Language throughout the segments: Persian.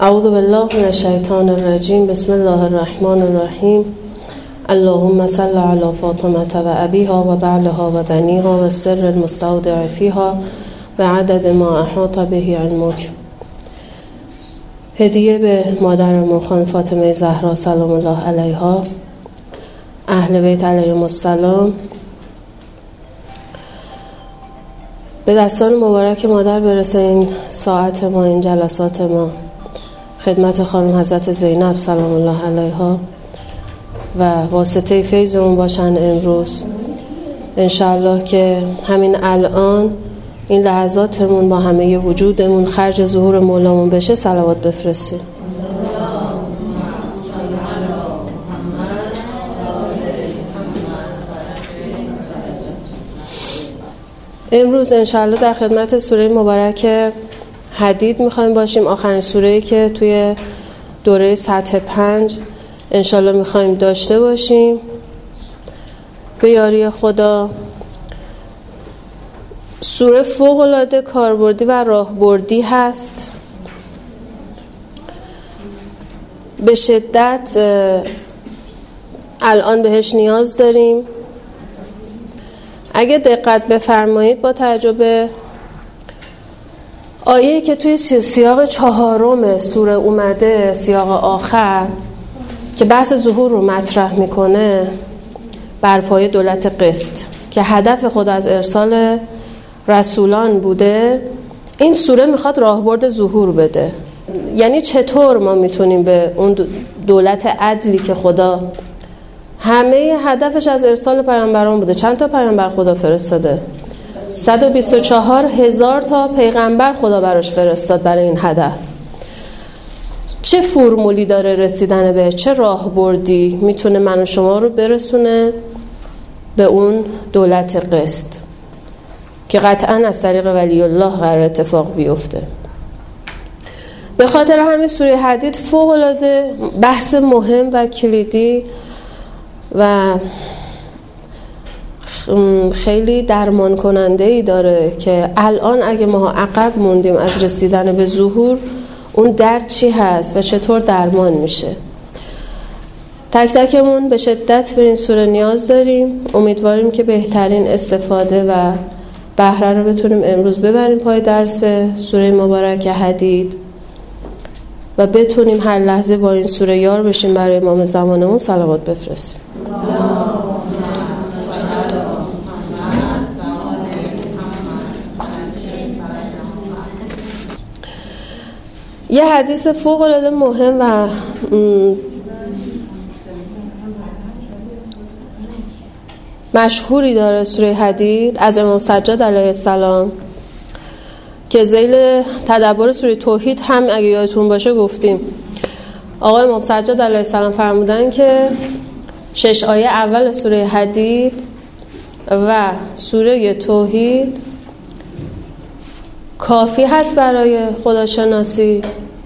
اعوذ بالله من الشیطان الرجیم. بسم الله الرحمن الرحیم. اللهم صل علی فاطمه و ابیها و بعلها و بنیها و السر المستودع فیها و عدد ما احاط به علمک. هدیه به مادرمون خانم فاطمه زهرا سلام الله علیها، اهل بیت علیهم السلام. به دستان مبارک مادر برسه این ساعت ما، این جلسات ما، خدمت خانم حضرت زینب سلام الله علیها و واسطه فیض اون باشن امروز انشاءالله که همین الان این لحظاتمون با همه وجودمون خرج ظهور مولامون بشه. صلوات بفرستیم. امروز انشاءالله در خدمت سوره مبارک حدید میخوایم باشیم، آخرین سوره‌ای که توی دوره سطح 5 انشاءالله میخوایم داشته باشیم به یاری خدا. سوره فوق‌العاده کاربردی و راهبردی هست، به شدت الان بهش نیاز داریم. اگه دقت بفرمایید با توجه به آیه‌ای که توی سیاق 4 سوره اومده، سیاق آخر که بحث ظهور رو مطرح میکنه، برپای دولت قسط که هدف خود از ارسال رسولان بوده، این سوره میخواد راهبرد ظهور بده. یعنی چطور ما میتونیم به اون دولت عدلی که خدا همه هدفش از ارسال پیامبران بوده. چند تا پیامبر خدا فرستاده؟ 124,000 تا پیغمبر خدا براش فرستاد برای این هدف. چه فرمولی داره رسیدن به، چه راهبردی میتونه من و شما رو برسونه به اون دولت قسط که قطعا از طریق ولی الله قرار اتفاق بیفته. به خاطر همین سوره حدید فوق‌العاده بحث مهم و کلیدی و خیلی درمان کننده ای داره که الان اگه ما عقب موندیم از رسیدن به ظهور، اون درد چی هست و چطور درمان میشه. تک تکمون به شدت به این سوره نیاز داریم. امیدواریم که بهترین استفاده و بهره رو بتونیم امروز ببریم پای درس سوره مبارک حدید و بتونیم هر لحظه با این سوره یار بشیم برای امام زمانمون. صلوات بفرستیم. یه حدیث فوق‌العاده مهم و مشهوری داره سوره حدید از امام سجاد علیه السلام که ذیل تدبر سوره توحید هم اگه یادتون باشه گفتیم. آقای امام سجاد علیه السلام فرمودن که 6 آیه اول سوره حدید و سوره توحید کافی هست برای خداشناسی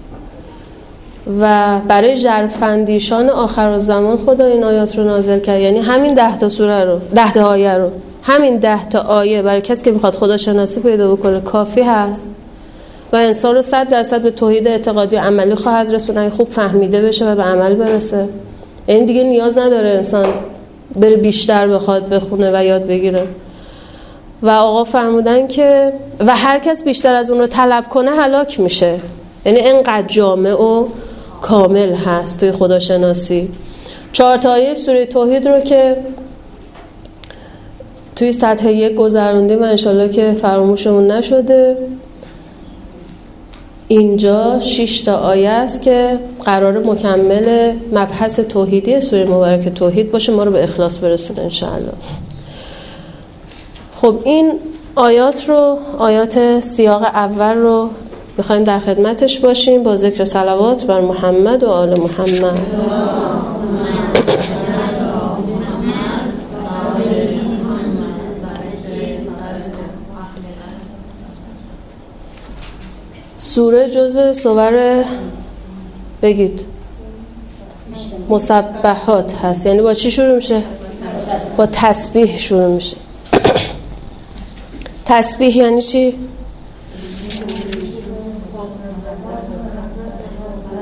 و برای ژرف‌اندیشان آخرالزمان خدا این آیات رو نازل کرد. یعنی همین 10 تا سوره رو، 10 تا آیه رو، همین 10 تا آیه برای کسی که میخواد خداشناسی پیدا بکنه کافی هست و انسان رو 100% به توحید اعتقادی و عملی خواهد رسون اگه خوب فهمیده بشه و به عمل برسه. این دیگه نیاز نداره انسان بره بیشتر بخواد بخونه و یاد بگیره. و آقا فرمودن که و هر کس بیشتر از اون رو طلب کنه هلاک میشه. یعنی اینقدر جامع و کامل هست توی خداشناسی. 4 تا آیه سوره توحید رو که توی سطح 1 گذروندیم و انشالله که فراموشمون نشده. اینجا 6 تا آیه است که قرار مکمل مبحث توحیدی سوره مبارک توحید باشه، ما رو به اخلاص برسونه انشالله. خب این آیات رو، آیات سیاق اول رو میخوایم در خدمتش باشیم با ذکر صلوات بر محمد و آل محمد. سوره جزو سور بگید مسبحات هست. یعنی با چی شروع میشه؟ با تسبیح شروع میشه. تسبیح یعنی چی؟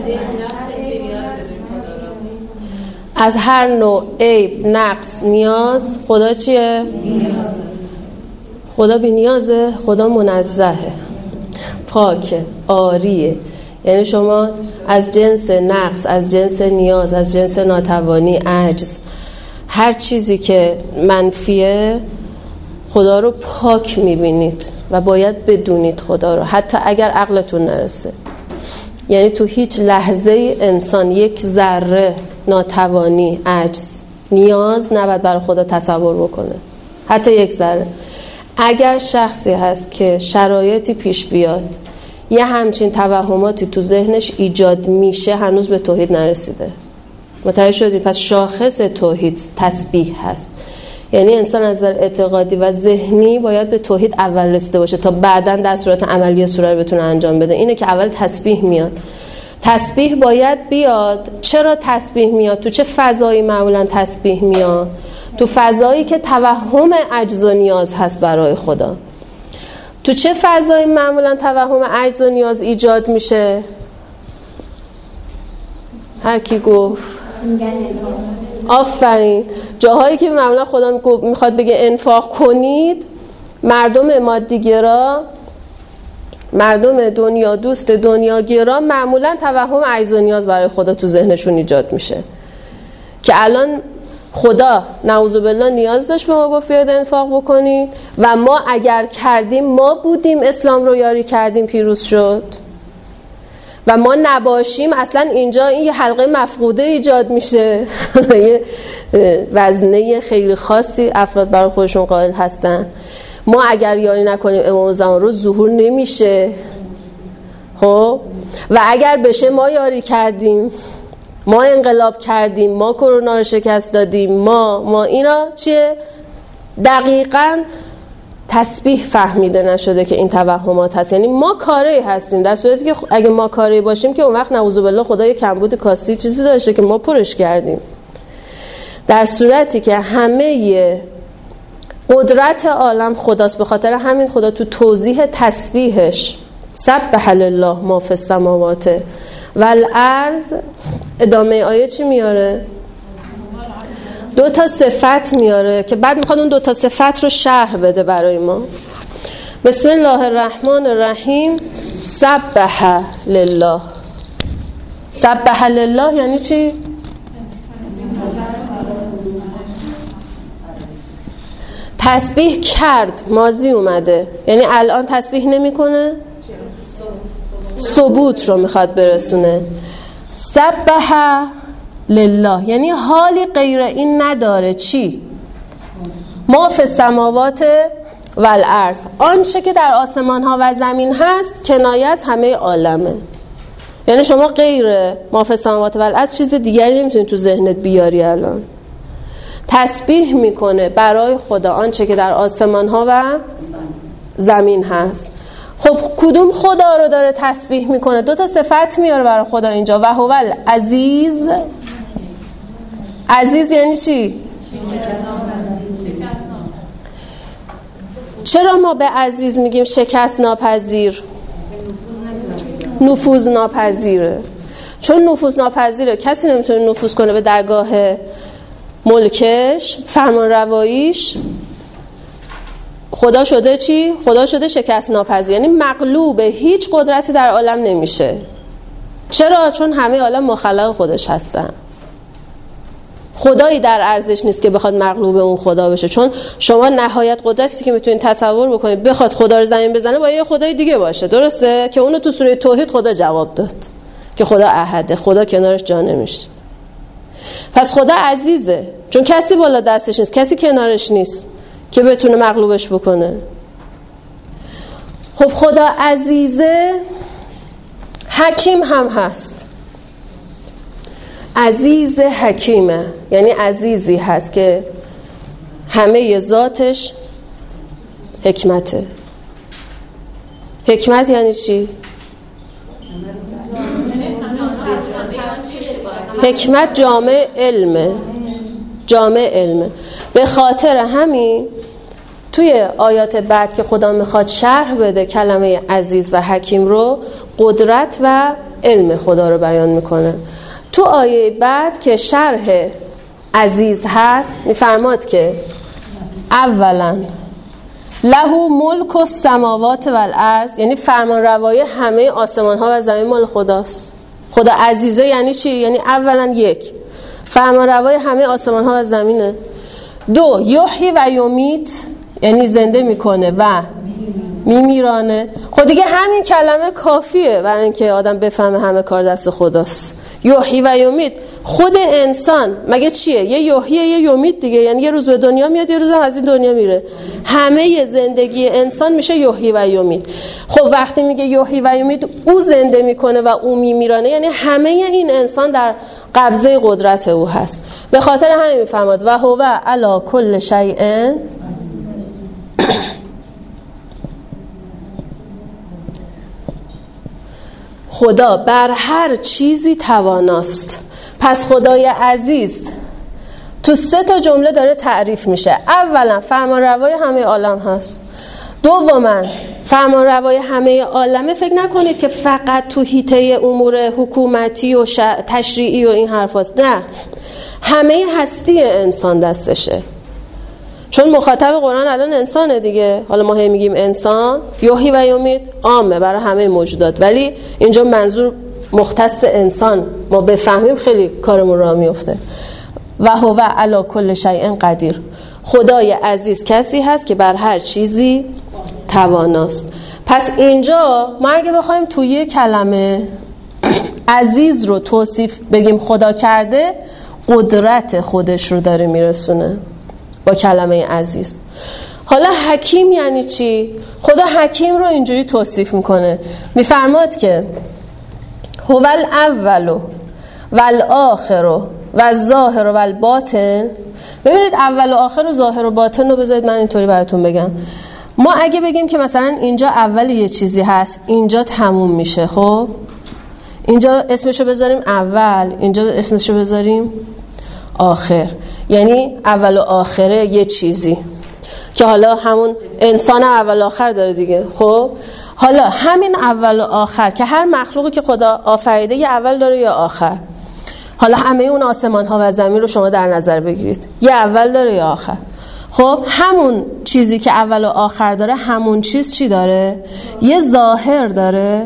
از هر نوع عیب، نقص، نیاز خدا چیه؟ خدا بی نیازه، خدا منزهه، پاکه، عاریه. یعنی شما از جنس نقص، از جنس نیاز، از جنس ناتوانی، عجز، هر چیزی که منفیه خدا رو پاک میبینید و باید بدونید خدا رو، حتی اگر عقلتون نرسه. یعنی تو هیچ لحظه انسان یک ذره ناتوانی، عجز، نیاز نباید برای خدا تصور بکنه، حتی یک ذره. اگر شخصی هست که شرایطی پیش بیاد یه همچین توهماتی تو ذهنش ایجاد میشه، هنوز به توحید نرسیده. متوجه شدید؟ پس شاخص توحید تسبیح هست. یعنی انسان از نظر اعتقادی و ذهنی باید به توحید اول رسیده باشه تا بعداً در صورت عملی سوره رو بتونه انجام بده. اینه که اول تسبیح میاد. تسبیح باید بیاد. چرا تسبیح میاد؟ تو چه فضایی معمولاً تسبیح میاد؟ تو فضایی که توهم عجز و نیاز هست برای خدا. تو چه فضایی معمولاً توهم عجز و نیاز ایجاد میشه؟ هر کی گفت؟ آفرین. جاهایی که معمولا خدا میخواد بگه انفاق کنید، مردم مادیگرا، مردم دنیا دوست، دنیاگرا، معمولا توهم عجز و نیاز برای خدا تو ذهنشون ایجاد میشه که الان خدا نعوذ بالله نیاز داشت به ما گفت بیاید انفاق بکنید و ما اگر کردیم، ما بودیم اسلام رو یاری کردیم، پیروز شد، و ما نباشیم اصلا اینجا این یه حلقه مفقوده ایجاد میشه. یه وزنه خیلی خاصی افراد برای خودشون قائل هستن. ما اگر یاری نکنیم امام زمان رو ظهور نمیشه. خب و اگر بشه ما یاری کردیم، ما انقلاب کردیم، ما کرونا رو شکست دادیم، ما اینا چیه؟ دقیقاً تسبیح فهمیده نشده که این توهمات هست. یعنی ما کاری هستیم، در صورتی که اگه ما کاری باشیم که اون وقت نعوذ بالله خدا یه کمبود کاستی چیزی داشته که ما پرش کردیم. در صورتی که همه قدرت عالم خداست، به خاطر همین خدا تو توضیح تسبیحش سبح لله ما فی السماوات والارض ادامه آیه چی میاره؟ 2 صفت میاره که بعد میخواد اون 2 صفت رو شرح بده برای ما. بسم الله الرحمن الرحیم. سبح لله. سبح لله یعنی چی؟ تسبیح کرد، ماضی اومده، یعنی الان تسبیح نمیکنه، ثبوت رو میخواد برسونه. سبح لله یعنی حالی غیر این نداره. چی؟ ما فی السماوات والارض، آنچه که در آسمان ها و زمین هست کنایه از همه عالمه. یعنی شما غیر ما فی السماوات والارض چیز دیگری نمیتونی تو ذهنت بیاری. الان تسبیح میکنه برای خدا آنچه که در آسمان ها و زمین هست. خب کدوم خدا رو داره تسبیح میکنه؟ 2 صفت میاره برای خدا اینجا. و هو العزیز. عزیز یعنی چی؟ چرا ما به عزیز میگیم شکست ناپذیر؟ نفوذ ناپذیره. چون نفوذ ناپذیره، کسی نمیتونه نفوذ کنه به درگاه ملکش، فرمان رواییش. خدا شده چی؟ خدا شده شکست ناپذیر، یعنی مغلوب هیچ قدرتی در عالم نمیشه. چرا؟ چون همه عالم مخلق خودش هستن. خدایی در ارزش نیست که بخواد مغلوب اون خدا بشه. چون شما نهایت قدرتی که میتونید تصور بکنید بخواد خدا رو زمین بزنه با یه خدای دیگه باشه، درسته؟ که اونو تو سوره توحید خدا جواب داد که خدا احده، خدا کنارش جا نمیشه. پس خدا عزیزه چون کسی بالا دستش نیست، کسی کنارش نیست که بتونه مغلوبش بکنه. خب خدا عزیزه، حکیم هم هست. عزیز حکیمه، یعنی عزیزی هست که همه ذاتش حکمته. حکمت یعنی چی؟ حکمت جامع علمه. جامع علمه. به خاطر همین توی آیات بعد که خدا میخواد شرح بده کلمه عزیز و حکیم رو، قدرت و علم خدا رو بیان میکنه. تو آیه بعد که شرح عزیز هست میفرماد که اولا له ملک السماوات والارض، یعنی فرمان روایی همه آسمان ها و زمین مال خداست. خدا عزیزه یعنی چی؟ یعنی اولا یک فرمان روای همه آسمان ها و زمینه. دو یحیی و یمیت، یعنی زنده میکنه و میمیرانه. خب دیگه همین کلمه کافیه برای اینکه آدم بفهمه همه کار دست خداست. یحیی و یمیت، خود انسان مگه چیه؟ یه یحیی یه یمیت دیگه، یعنی یه روز به دنیا میاد یه روز هم از این دنیا میره. همه زندگی انسان میشه یحیی و یمیت. خب وقتی میگه یحیی و یمیت، او زنده میکنه و او میمیرانه، یعنی همه این انسان در قبضه قدرت او هست. به خاطر همین میفرماد و هو علی کل شیء خدا بر هر چیزی تواناست. پس خدای عزیز تو 3 تا جمله داره تعریف میشه. اولا فرمانروای همه عالم هست. دوما فرمانروای همه عالمه فکر نکنید که فقط تو حیطه امور حکومتی و تشریعی و این حرف هست. نه، همه هستی انسان دستشه، چون مخاطب قرآن الان انسانه دیگه. حالا ما میگیم انسان، یحیی و یمیت عامه برای همه موجودات، ولی اینجا منظور مختص انسان ما بفهمیم خیلی کارمون راه میفته. و هو علی کل شیء قدیر، خدای عزیز کسی هست که بر هر چیزی تواناست. پس اینجا ما اگه بخوایم توی یه کلمه عزیز رو توصیف بگیم خدا کرده، قدرت خودش رو داره میرسونه با کلمه عزیز. حالا حکیم یعنی چی؟ خدا حکیم رو اینجوری توصیف میکنه، میفرماد که هو الاول والآخر و الظاهر و الباطن. ببینید اول و آخر و ظاهر و باطن رو بذارید من اینطوری براتون بگم. ما اگه بگیم که مثلا اینجا اول یه چیزی هست، اینجا تموم میشه، خب اینجا اسمشو بذاریم اول، اینجا اسمشو بذاریم آخر، یعنی اول و آخره یه چیزی که حالا همون انسان اول و آخر داره دیگه. خب حالا همین اول و آخر که هر مخلوقی که خدا آفریده یه اول داره یا آخر. حالا همه اون آسمان ها و زمین رو شما در نظر بگیرید، یه اول داره یا آخر. خب همون چیزی که اول و آخر داره، همون چیز چی داره؟ یه ظاهر داره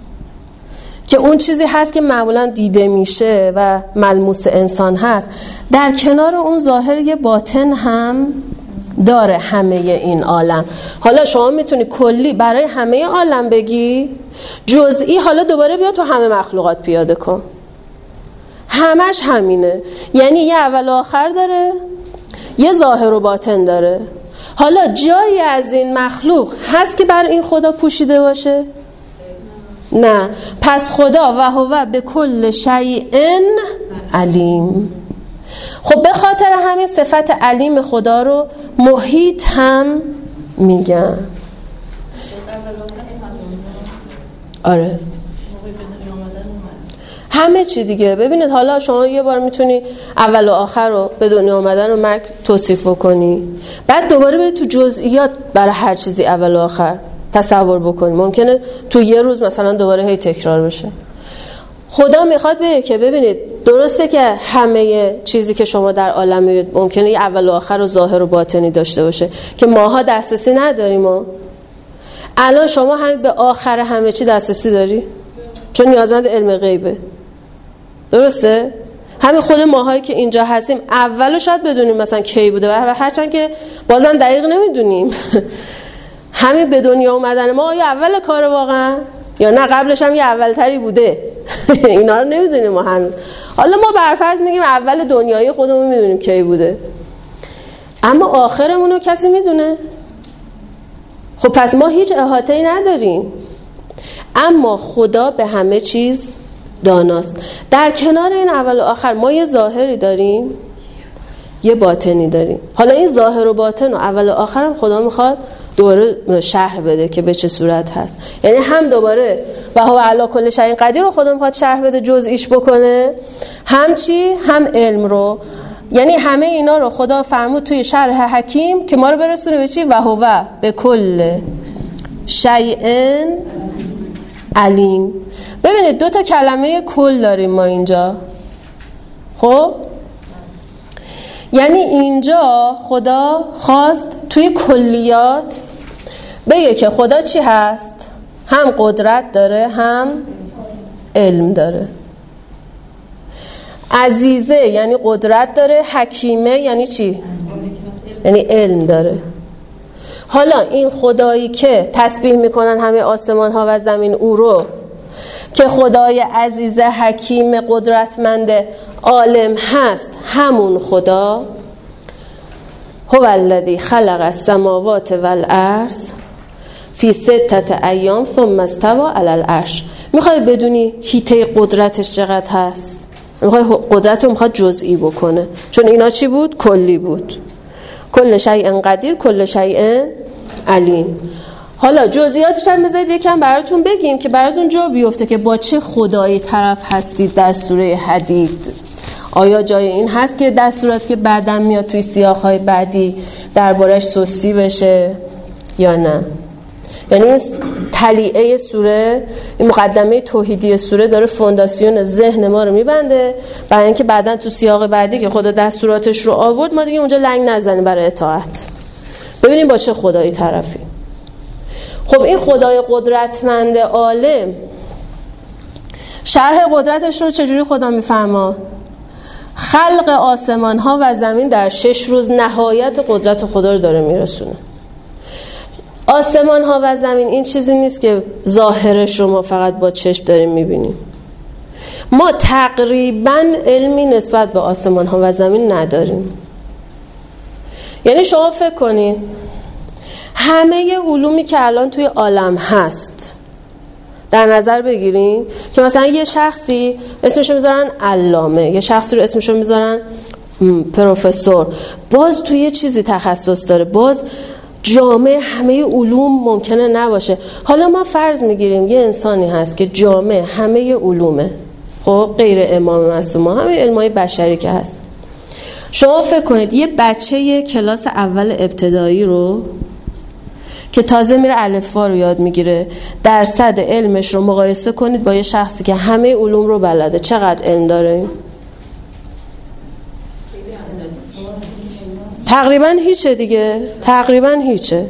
که اون چیزی هست که معمولا دیده میشه و ملموس انسان هست. در کنار اون ظاهر یه باطن هم داره همه این عالم. حالا شما میتونی کلی برای همه عالم بگی، جزئی حالا دوباره بیا تو همه مخلوقات پیاده کن، همش همینه. یعنی یه اول و آخر داره، یه ظاهر و باطن داره. حالا جایی از این مخلوق هست که بر این خدا پوشیده باشه؟ نه. پس خدا و هو به کل شیء علیم. خب به خاطر همین صفت علیم خدا رو محیط هم میگن. آره همه چی دیگه. ببینید حالا شما یه بار میتونی اول و آخر رو به دنیا آمدن و مرگ توصیف کنی، بعد دوباره بری تو جزئیات برای هر چیزی اول و آخر تصور بکنی. ممکنه تو یه روز مثلا دوباره هی تکرار بشه. خدا میخواد بگه که ببینید درسته که همه چیزی که شما در عالم ممکنه یه اول و آخر و ظاهر و باطنی داشته باشه که ماها دسترسی نداریم. الان شما هم به آخر همه چی دسترسی داری چون نیازمند علم غیبه، درسته؟ همین خود ماهایی که اینجا هستیم اولو شاید بدونیم مثلا کی بوده و هرچند که بازم دقیق نمیدونیم. همین به دنیا اومدن ما یا اول کار واقعا یا نه قبلش هم یه اولتری بوده. اینا رو نمیدونیم ما هم. حالا ما برفرض میگیم اول دنیای خودمون میدونیم کی بوده، اما آخرمون رو کسی میدونه؟ خب پس ما هیچ احاطه‌ای نداریم، اما خدا به همه چیز داناست. در کنار این اول و آخر ما یه ظاهری داریم، یه باطنی داریم. حالا این ظاهر و باطن و اول و آخر هم خدا میخواد دوباره شرح بده که به چه صورت هست. یعنی هم دوباره و هو علی کل شیء قدیر رو خدا میخواد شرح بده، جزئیش بکنه، هم چی؟ هم علم رو. یعنی همه اینا رو خدا فرمود توی شرح حکیم که ما رو برسونه به چی؟ و هو به کل شیء علیم. ببینید 2 تا کلمه کل داریم ما اینجا. خب یعنی اینجا خدا خواست توی کلیات بگه که خدا چی هست؟ هم قدرت داره هم علم داره. عزیزه یعنی قدرت داره، حکیمه یعنی چی؟ یعنی علم داره. حالا این خدایی که تسبیح میکنن همه آسمان ها و زمین او رو، که خدای عزیزه، حکیم، قدرتمند، عالم هست، همون خدا هو الذی خلق السماوات والارض فی 6 ایام ثم استوى علی العرش. میخوای بدونی هیته قدرتش چقدر هست؟ قدرت رو میخواد جزئی بکنه، چون اینا چی بود؟ کلی بود. کل شیء قدیر کل شیء علیم. حالا جزئیاتش هم بذارید یکم براتون بگیم که براتون جا بیفته که با چه خدایی طرف هستید در سوره حدید. آیا جای این هست که دستورات که بعداً میاد توی سیاق‌های بعدی دربارش سستی بشه یا نه؟ یعنی این تلیعه سوره، این مقدمه توحیدی سوره داره فونداسیون ذهن ما رو میبنده برای اینکه بعداً تو سیاق بعدی که خدا دستوراتش رو آورد ما دیگه اونجا لنگ نزنیم برای اطاعت. ببینیم با چه خدایی طرفی. خب این خدای قدرتمند عالم شرح قدرتش رو چجوری خدا میفرما؟ خلق آسمان ها و زمین در 6 روز نهایت قدرت خدا رو داره میرسونه. آسمان ها و زمین این چیزی نیست که ظاهرش رو ما فقط با چشم داریم میبینیم. ما تقریبا علمی نسبت به آسمان ها و زمین نداریم. یعنی شما فکر کنین همه علومی که الان توی عالم هست در نظر بگیریم که مثلا یه شخصی اسمشو میذارن علامه، یه شخصی رو اسمشو میذارن پروفسور، باز توی یه چیزی تخصص داره، باز جامع همه علوم ممکنه نباشه. حالا ما فرض میگیریم یه انسانی هست که جامع همه علومه، خب غیر امام معصوم، همه علمای بشری که هست. شما فکر کنید یه بچه کلاس اول ابتدایی رو که تازه میره الفبا رو یاد میگیره، درصد علمش رو مقایسه کنید با یه شخصی که همه علوم رو بلده، چقدر علم داره؟ تقریبا هیچه دیگه، تقریبا هیچه.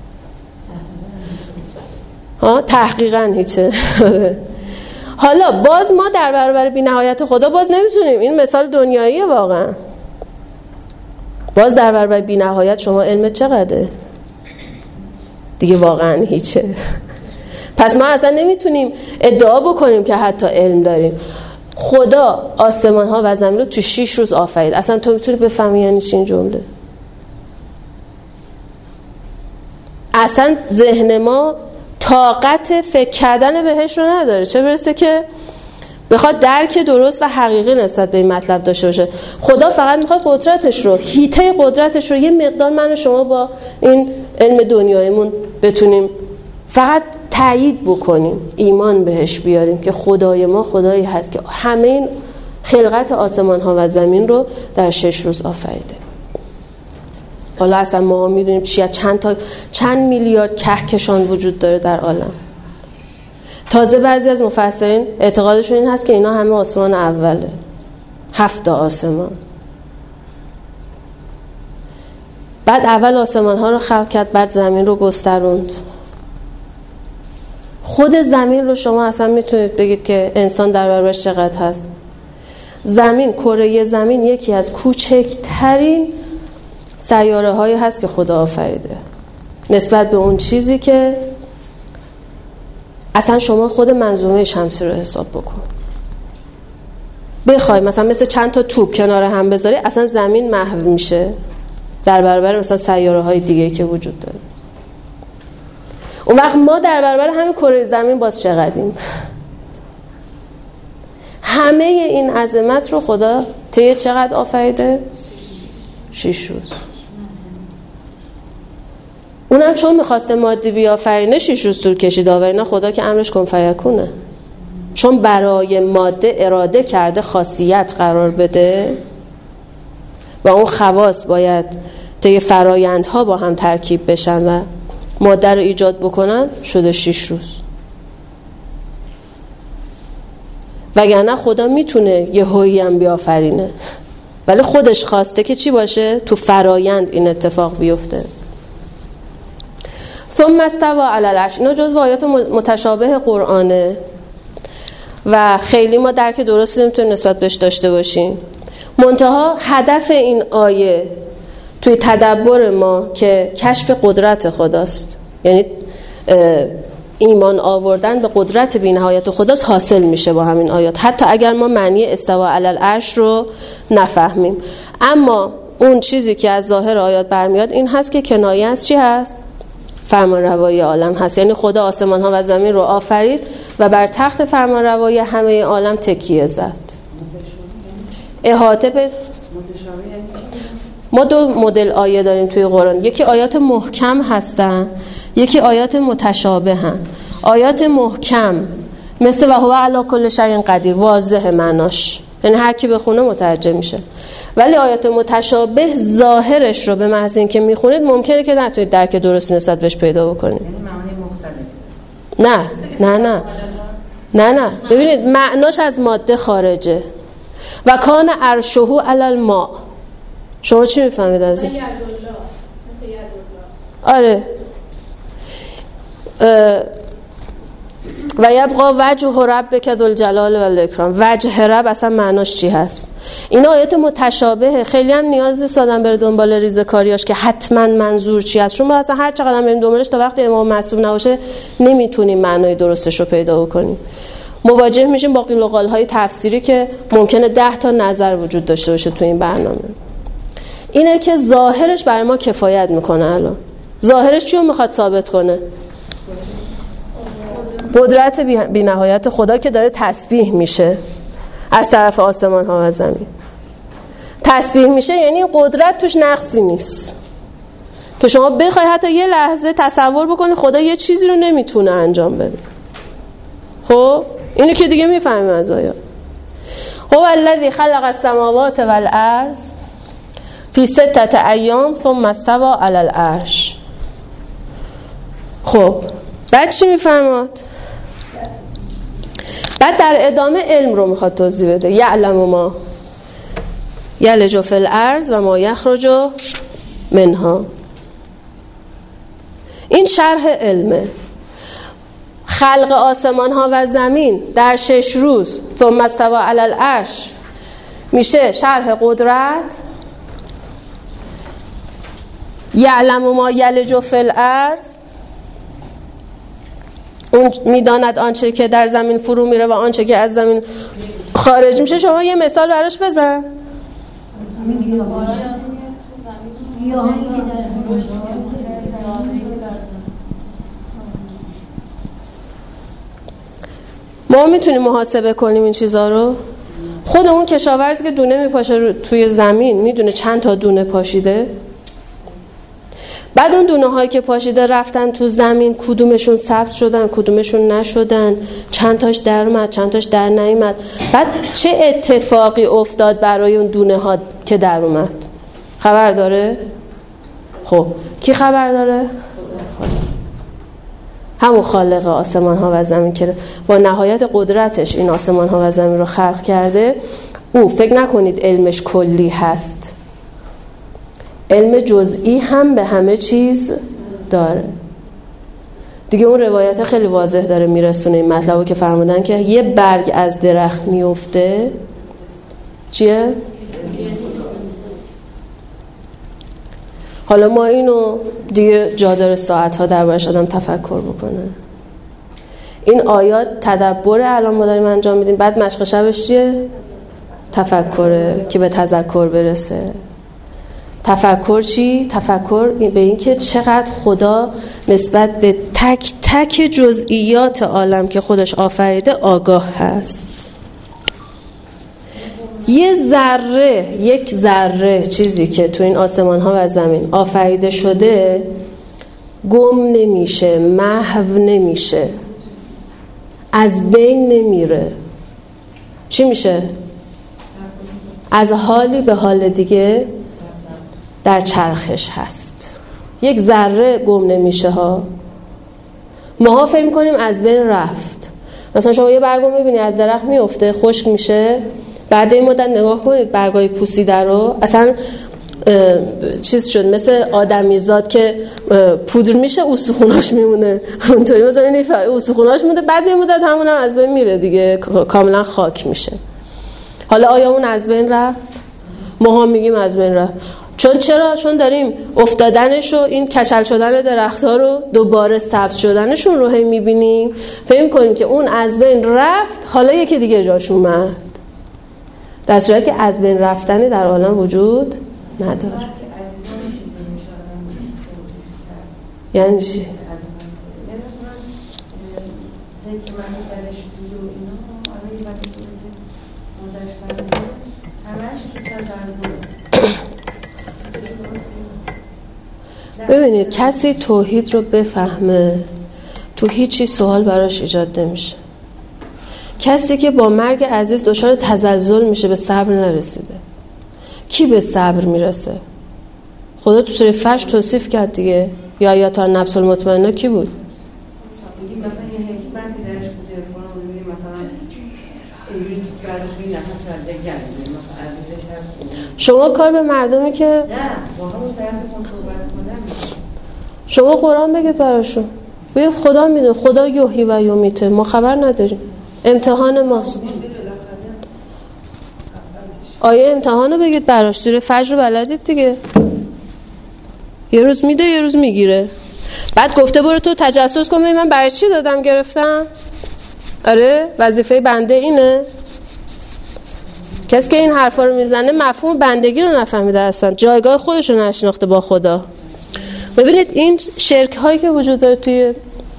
تحقیقا هیچه. حالا باز ما در برابر بی‌نهایت خدا باز نمیتونیم، این مثال دنیاییه واقعا. باز در برابر بی‌نهایت شما علم چقدره؟ دیگه واقعا هیچه. پس ما اصلا نمیتونیم ادعا بکنیم که حتی علم داریم. خدا آسمان ها و زمین رو تو 6 روز آفرید. اصلا تو میتونی بفهمی یعنی چی این جمله؟ اصلا ذهن ما طاقت فکر کردن بهش رو نداره، چه برسه که بخواد درک درست و حقیقی نسبت به این مطلب داشته باشه. خدا فقط میخواد قدرتش رو، هیته قدرتش رو یه مقدار من و شما با این علم دنیایمون بتونیم فقط تایید بکنیم، ایمان بهش بیاریم که خدای ما خدایی هست که همه این خلقت آسمان ها و زمین رو در 6 روز آفریده. حالا اصلا ما میدونیم چند میلیارد کهکشان وجود داره در عالم. تازه بعضی از مفسرین اعتقادشون این هست که اینا همه آسمان اوله، 7 آسمان. بعد اول آسمان ها رو خلق کرد، بعد زمین رو گستروند. خود زمین رو شما اصلا میتونید بگید که انسان در برابرش چقدر هست؟ زمین، کره زمین یکی از کوچکترین سیاره هایی هست که خدا آفریده نسبت به اون چیزی که اصلا شما خود منظومه شمسی رو حساب بکن. بخوای مثلا مثل چند تا توپ کنار هم بذاری اصلا زمین محو میشه در برابر مثلا سیاره های دیگه که وجود داره. اون وقت ما در برابر همین کره زمین باز چقدریم؟ همه این عظمت رو خدا طی چقدر آفریده؟ 6 روز. اونم چون میخواسته مادی بیافرینه 6 روز طول کشید. و اینا خدا که امرش کن فیکونه، چون برای ماده اراده کرده خاصیت قرار بده و اون خواص باید طی فرایندها با هم ترکیب بشن و ماده رو ایجاد بکنن، شده 6 روز. وگرنه خدا میتونه یه هویی هم بیافرینه، ولی خودش خواسته که چی باشه؟ تو فرایند این اتفاق بیفته. ثم استوى علی العرش. اینا جزو آیات متشابه قرآنه و خیلی ما درک درستی نمیتونیم نسبت بهش داشته باشیم. منتها هدف این آیه توی تدبر ما که کشف قدرت خداست، یعنی ایمان آوردن به قدرت بی‌نهایت خداست، حاصل میشه با همین آیات، حتی اگر ما معنی استوا علی العرش رو نفهمیم. اما اون چیزی که از ظاهر آیات برمیاد این هست که کنایه از چی هست؟ فرمانروایی عالم هست. یعنی خدا آسمان ها و زمین رو آفرید و بر تخت فرمانروایی همه عالم تکیه زد. احاطه به ما دو مدل آیه داریم توی قرآن، یکی آیات محکم هستن، یکی آیات متشابه هن. آیات محکم مثل و هو علی کل شیء قدیر، واضح معناش، یعنی هر کی بخونه متوجه میشه. ولی آیات متشابه ظاهرش رو به محض اینکه میخونید ممکنه که نتونید درک درست نسبت بهش پیدا بکنید. یعنی معانی مختلف. نه ببینید معناش از ماده خارجه. و کان عرشه علی الماء. شما چی میفهمید از این؟ آره. و یبقى وجه ربک ذو الجلال و الاکرام. وجه رب اصلا معناش چی هست؟ این آیات متشابهه، خیلی هم نیاز نیست آدم بره دنبال ریزه‌کاریاش که حتما منظور چی هست. شما اصلا هر چقدر بریم دنبالش تا وقتی امام معصوم نباشه نمیتونیم معنای درستش رو پیدا بکنیم. مواجه میشیم با قیل و قال‌های تفسیری که ممکنه 10 تا نظر وجود داشته باشه تو این برنامه. اینه که ظاهرش برای ما کفایت میکنه. الان ظاهرش چی رو میخواد ثابت کنه؟ قدرت بی نهایت خدا که داره تسبیح میشه از طرف آسمان ها و زمین. تسبیح میشه یعنی قدرت توش نقصی نیست که شما بخوای حتی یه لحظه تصور بکنی خدا یه چیزی رو نمیتونه انجام بده. خب اینو که دیگه میفهمیم از آیات. هو الذی خلق السماوات والارض فی 6 ایام ثم استوى علی العرش. خب بعد چی میفرماد؟ بعد در ادامه علم رو میخواد توضیح بده. یعلم ما یلج فی الارض و ما یخرج منها. این شرح علمه. خلق آسمان ها و زمین در 6 روز ثم استوى علی العرش میشه شرح قدرت. یعلم ما یلج فی الارض، اون میداند آنچه که در زمین فرو میره و آنچه که از زمین خارج میشه. شما یه مثال براش بزن. ما میتونیم محاسبه کنیم این چیزا رو. خود اون کشاورزی که دونه میپاشه توی زمین میدونه چند تا دونه پاشیده؟ بعد اون دونه هایی که پاشیده رفتن تو زمین کدومشون سبز شدن کدومشون نشدن، چند تاش در اومد چند تاش در نیامد، بعد چه اتفاقی افتاد برای اون دونه ها که در اومد؟ خبر داره؟ خب کی خبر داره؟ همون خالق آسمان ها و زمین که با نهایت قدرتش این آسمان ها و زمین رو خلق کرده. او فکر نکنید علمش کلی هست، علم جزئی هم به همه چیز داره. دیگه اون روایت خیلی واضح داره میرسونه این مطلبو که فرمودن که یه برگ از درخت میفته چیه؟ حالا ما اینو دیگه جا داره ساعت‌ها دربارش آدم تفکر بکنه. این آیات تدبر الان ما داریم انجام میدیم، بعد مشق شبش چیه؟ تفکره که به تذکر برسه. تفکر چی؟ تفکر به این که چقدر خدا نسبت به تک تک جزئیات عالم که خودش آفریده آگاه هست. یک ذره چیزی که تو این آسمان ها و زمین آفریده شده گم نمیشه، محو نمیشه، از بین نمیره. چی میشه؟ از حالی به حال دیگه در چرخش هست. یک ذره گم نمیشه ها. ما فکر می‌کنیم از بین رفت، مثلا شما یه برگو میبینی از درخت میفته خشک میشه، بعد این مدت نگاه کنید برگای پوسیده رو، اصلا چیز شد مثل آدمیزاد که پودر میشه استخوناش میمونه اونطوری، مثلا این استخوناش مونده، بعد این مدت همون هم از بین میره دیگه، کاملا خاک میشه. حالا آیا اون از بین رفت؟ ما هم میگیم از بین رفت. چون داریم افتادنش و این کچل شدن درخت‌ها رو، دوباره سبز شدنشون رو هی میبینیم، فهم کنیم که اون از بین رفت، حالا یکی دیگه جاش اومد، در صورتی که از بین رفتنی در عالم وجود نداره. یعنی چی؟ ببینید کسی توحید رو بفهمه تو هیچی سوال براش ایجاد نمیشه. کسی که با مرگ عزیز دچار تزلزل میشه به صبر نرسیده. کی به صبر میرسه؟ خدا تو سوره فجر توصیف کرد دیگه، یا ایاتا نفس المطمئنه کی بود؟ مثلا یه حکمتی درش بوده، مثلا اینجوری بعدش این نفس رده گرده، مثلا عزیزش هست. شما کار به مردمی که نه با همون طرف صحبت کنن، شما قرآن بگید براشون، بگید خدا میدونه، خدا یحیی و یمیته، ما خبر نداریم، امتحان ماست. آیه امتحانو بگید براش، سوره فجر رو بلدید دیگه، یه روز میده یه روز میگیره. بعد گفته برو تو تجسس کن من برای چی دادم گرفتم. آره وظیفه بنده اینه. کسی که این حرفا رو میزنه مفهوم بندگی رو نفهمیده، اصلا جایگاه خودش رو نشناخته با خدا. ببینید این شرک هایی که وجود داره توی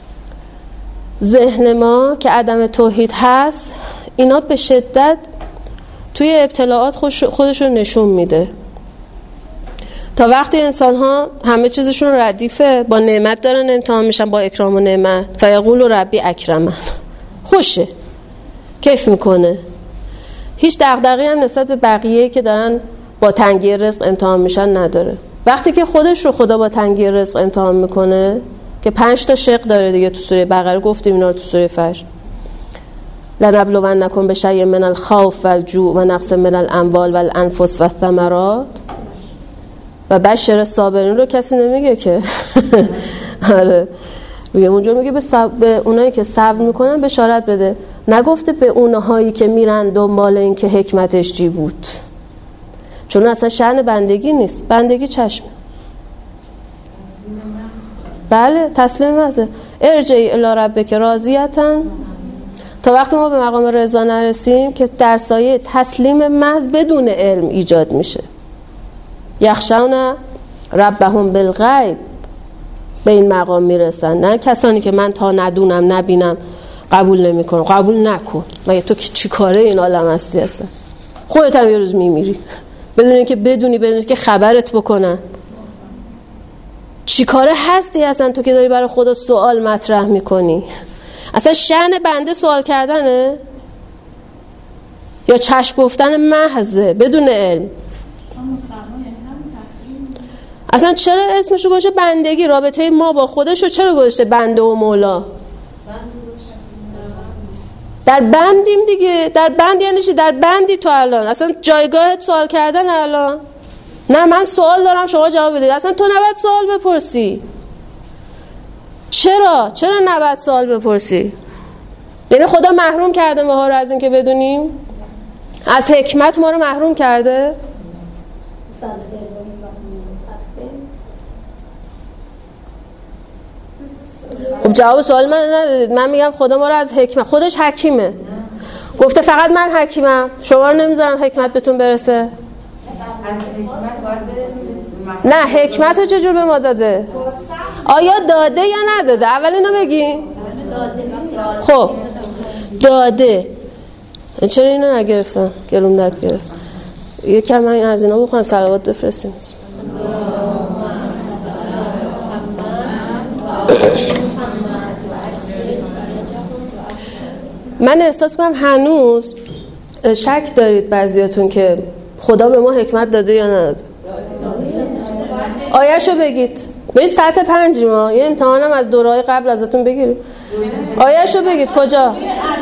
ذهن ما که عدم توحید هست، اینا به شدت توی ابتلاعات خودش رو نشون میده. تا وقتی انسان ها همه چیزشون ردیفه، با نعمت دارن امتحان میشن، با اکرام و نعمت، فیقول ربی اکرمن، خوشه، کیف میکنه، هیچ دغدغه‌ای هم نسبت به بقیه که دارن با تنگی رزق امتحان میشن نداره. وقتی که خودش رو خدا با تنگی رزق امتحان میکنه که 5 تا شق داره دیگه، تو سوره بقره گفتیم اینا رو، تو سوره فجر لنبلونکم بشیء من الخوف والجوع و نقص من الاموال والانفس والثمرات و بشر الصابرین رو کسی نمیگه که آره میگه اونجا، میگه به اونایی که صبر میکنن بشارت بده، نگفته به اونهایی که میرن دنبال این که حکمتش چی بود، چون اصلا شأن بندگی نیست، بندگی چشمه. بله تسلیم محضه، ارجعی الی ربک راضیةً. تا وقتی ما به مقام رضا نرسیم که در سایه تسلیم محض بدون علم ایجاد میشه. یخشون ربهم بالغیب به این مقام میرسن، نه کسانی که من تا ندونم نبینم قبول نمیکنم. قبول نکن، مگه تو چی کاره این عالم هستی هستن؟ خودت هم یه روز میمیری بدون اینکه بدونی که خبرت بکنن. چی کاره هستی اصلا تو که داری برای خدا سوال مطرح میکنی؟ اصلا شأن بنده سوال کردنه یا چشم گفتن محضه بدون علم؟ اصلا چرا اسمشو گذاشته بندگی؟ رابطه ما با خودشو چرا گذاشته بنده و مولا؟ در بندیم دیگه. در بند یعنی چی؟ در بندی تو الان اصلا جایگاهت سوال کردن الان؟ نه من سوال دارم شما جواب بدید. اصلا تو نباید سوال بپرسی. چرا نباید سوال بپرسی؟ یعنی خدا محروم کرده ما رو از این که بدونیم؟ از حکمت ما رو محروم کرده؟ خب جواب سوال من ندادید. من میگم خدا ما رو از حکمت، خودش حکیمه، گفته فقط من حکیمم، شما رو نمیذارم حکمت بهتون برسه. نه حکمت رو چجور به ما داده؟ آیا داده یا نداده؟ اول اینو بگین. خب داده. چرا اینو نگرفتم؟ گلوم درد گرفت. یکم من از اینا بخونم صلوات بفرستیم. من احساس کنم هنوز شک دارید بعضیاتون که خدا به ما حکمت داده یا نداده. آیه‌شو بگید. به سطح 5 ما یه امتحانم از دوره‌های قبل ازتون بگیریم. آیه‌شو بگید کجا؟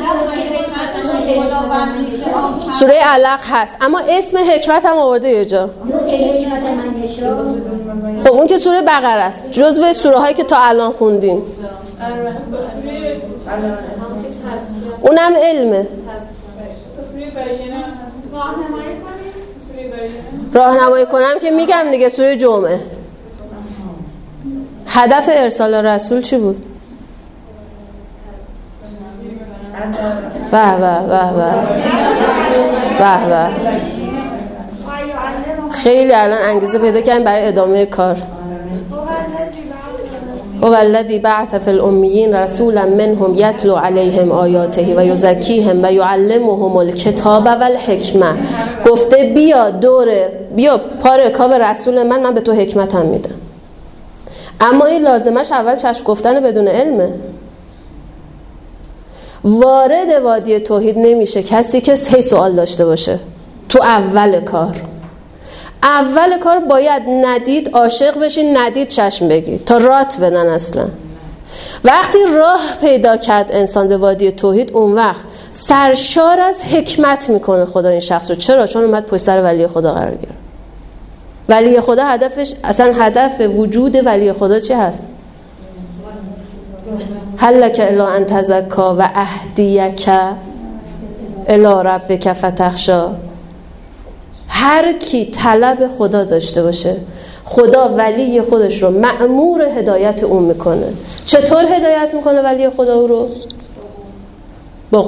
سوره علق هست، اما اسم حکمت هم آورده یه جا. خب اون که سوره بقره است، جزو سوره هایی که تا الان خوندیم. اونم علمه. راهنمایی کنم که میگم دیگه، سوره جمعه. هدف ارسال رسول چی بود؟ به به به به به به. خیلی الان انگیزه پیدا کردیم برای ادامه کار. هو الذی بعث فی الامیین رسولا منهم یتلو علیهم آیاته و یزکیهم و یعلمهم الکتاب و الحکمه. گفته بیا پا رکاب رسول من به تو حکمتم میدم. اما این لازمش اول چشم گفتن بدون علمه. وارد وادی توحید نمیشه کسی که هی سوال داشته باشه. تو اول کار باید ندید عاشق بشین، ندید چشم بگید تا رات بدن. اصلا وقتی راه پیدا کرد انسان به وادی توحید، اون وقت سرشار از حکمت میکنه خدا این شخص رو. چرا؟ چون اومد پشت سر ولی خدا قرار گرفت. ولی خدا هدفش، اصلا هدف وجود ولی خدا چی هست؟ هل لک الا ان تزکا و اهدیک الی ربک فتخشی. هر کی طلب خدا داشته باشه، خدا ولی خودش رو مأمور هدایت اون میکنه. چطور هدایت میکنه ولی خدا او رو؟ با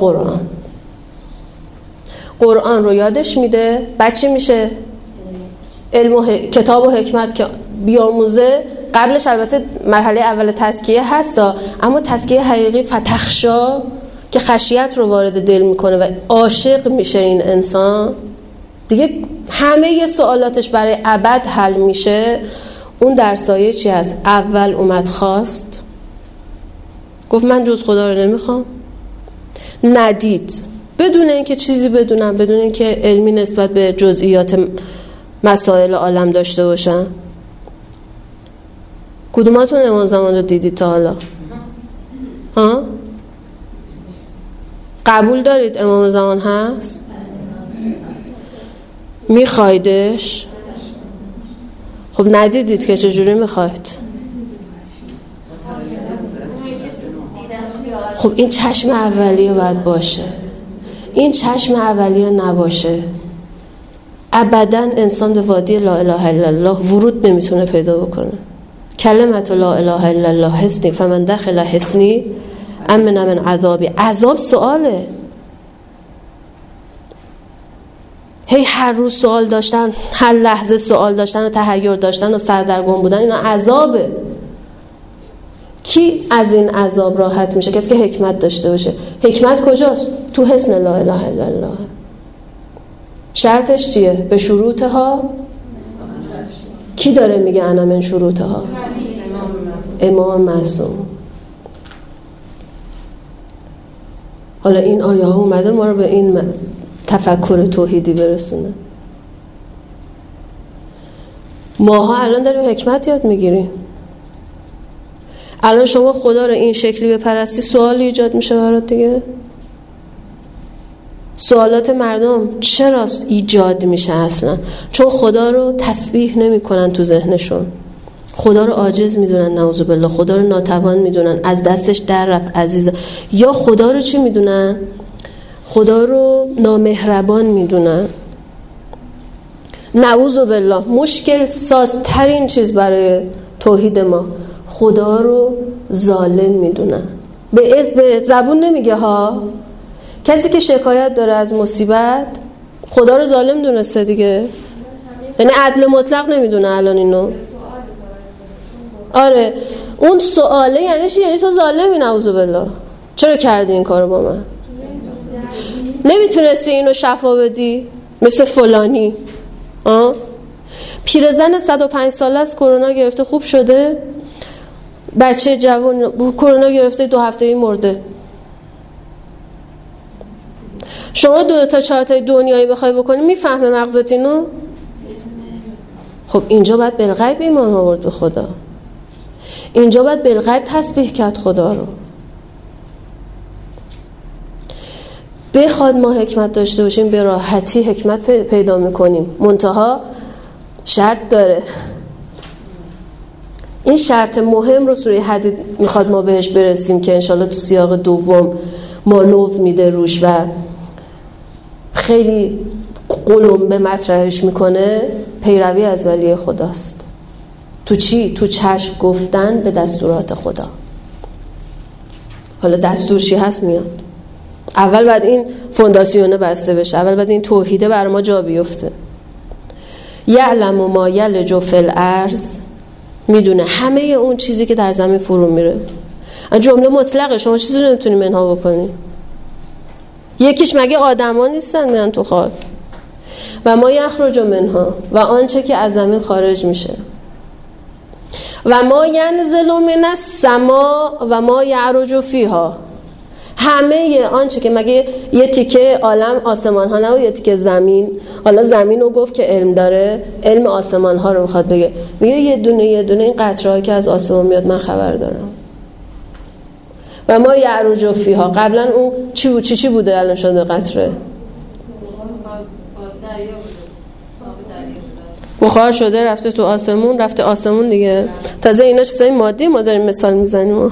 قرآن رو یادش میده. بچه میشه علم و کتاب و حکمت که بیاموزه. قبلش البته مرحله اول تزکیه هستا، اما تزکیه حقیقی فتخشا که خشیت رو وارد دل میکنه و عاشق میشه این انسان دیگه. همه سوالاتش برای ابد حل میشه. اون در سایه چی هست؟ اول اومد خواست، گفت من جز خدا رو نمیخوام. ندید، بدون اینکه چیزی بدونم، بدون اینکه علمی نسبت به جزئیات مسائل عالم داشته باشن. کدوماتون امام زمان رو دیدید تا حالا؟ ها؟ قبول دارید امام زمان هست؟ میخوایدش؟ خب ندیدید که چجوری میخواید؟ خب این چشم اولیه باید باشه. این چشم اولیه نباشه ابداً انسان به وادی لا اله الا الله ورود نمیتونه پیدا بکنه. کلمت لا اله الا الله حسنی فمن دخل حسنی امن من عذابی. عذاب سؤاله. هی هر روز سوال داشتن، هر لحظه سوال داشتن و تحیر داشتن و سردرگم بودن، اینا عذابه. کی از این عذاب راحت میشه؟ کسی که حکمت داشته باشه. حکمت کجاست؟ تو حسن لا اله الا الله. شرطش چیه؟ به شروطها. کی داره میگه انا من شروطها؟ امام معصوم. حالا این آیه ها اومده ما رو به این تفکر توحیدی برسونه. ماها الان داریم حکمت یاد میگیریم. الان شما خدا رو این شکلی بپرستی، سوالی ایجاد میشه برات دیگه. سوالات مردم چرا ایجاد میشه اصلا؟ چون خدا رو تسبیح نمیکنن تو ذهنشون. خدا رو عاجز میدونن، نعوذ بالله. خدا رو ناتوان میدونن، از دستش در رفت عزیز. یا خدا رو چی میدونن؟ خدا رو نامهربان میدونن. نعوذ بالله. مشکل سازترین چیز برای توحید ما، خدا رو ظالم میدونن. به زبون نمیگه ها. کسی که شکایت داره از مصیبت خدا رو ظالم دونسته دیگه. یعنی عدل مطلق نمیدونه الان اینو. آره اون سواله یعنی چی؟ یعنی تو ظالمی، نعوذ بالله. چرا کردی این کارو با من؟ نمیتونستی اینو شفا بدی مثل فلانی؟ پیرزن 105 ساله از کرونا گرفته خوب شده، بچه جوان کرونا گرفته 2 هفته مرده. شما 2 تا 4 تا دنیایی بخوای بکنی میفهمه مغزت اینو؟ خب اینجا باید بالغیب ایمان آورد به خدا. اینجا باید بالغیب تسبیح کرد خدا رو. بخواد ما حکمت داشته باشیم به راحتی حکمت پیدا میکنیم، منتها شرط داره. این شرط مهم رو سوره حدید میخواد ما بهش برسیم که انشالله تو سیاق دوم ما نو میده روش و خیلی قلم به مطرحش میکنه. پیروی از ولی خداست. تو چی؟ تو چشم گفتن به دستورات خدا. حالا دستور چی هست میاد. اول بعد این فونداسیونه بسته بشه، اول بعد این توحیده بر ما جا بیفته. یعلم ما یلج فی الارض، میدونه همه اون چیزی که در زمین فرو میره. جمله مطلقه، شما چیزی رو نمیتونی منها بکنی. یکیش مگه آدما نیستن میرن تو خاک؟ و ما یخرج منها، و آنچه که از زمین خارج میشه. و ما ینزل من السما و ما یعرج فیها، همه آنچه که مگه یه تیکه عالم آسمان ها نه و یه تیکه زمین. حالا زمین رو گفت که علم داره، علم آسمان ها رو میخواد بگه. میگه یه دونه این قطره هایی که از آسمان میاد من خبر دارم. و ما یعرج فیها، قبلا اون چی بوده الان شده قطره؟ بخار شده رفته تو آسمون، رفته آسمون دیگه. تازه اینا چیزای مادی ما داریم مثال میزنیم.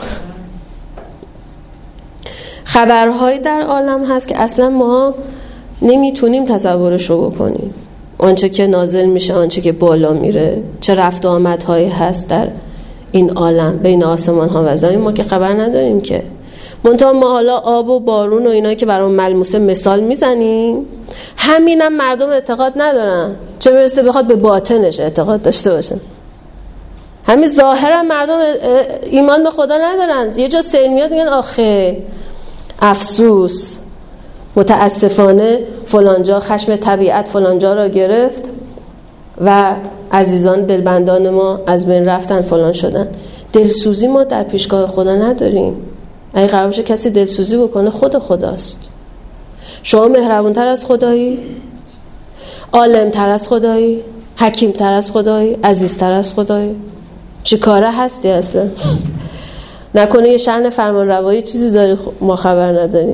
خبرهایی در عالم هست که اصلا ما نمیتونیم تصورش رو بکنیم. آنچه که نازل میشه، آنچه که بالا میره، چه رفت و آمدهایی هست در این عالم بین آسمان ها و زمین، ما که خبر نداریم که. منتها ما حالا آب و بارون و اینایی که برام ملموسه مثال میزنیم، همینم مردم اعتقاد ندارن، چه برسه بخواد به باطنش اعتقاد داشته باشن. همین ظاهرا مردم ایمان به خدا ندارن. یه جا سیل میاد میگن آخه افسوس، متاسفانه فلانجا خشم طبیعت فلانجا را گرفت و عزیزان دلبندان ما از بین رفتن، فلان شدن. دلسوزی ما در پیشگاه خدا نداریم. اگه قرار باشه کسی دلسوزی بکنه، خود خداست. شما مهربونتر از خدایی، عالمتر از خدایی، حکیمتر از خدایی، عزیزتر از خدایی؟ چی کاره هستی اصلا؟ نکنه یه شأن فرمان روایی چیزی داری ما خبر نداریم.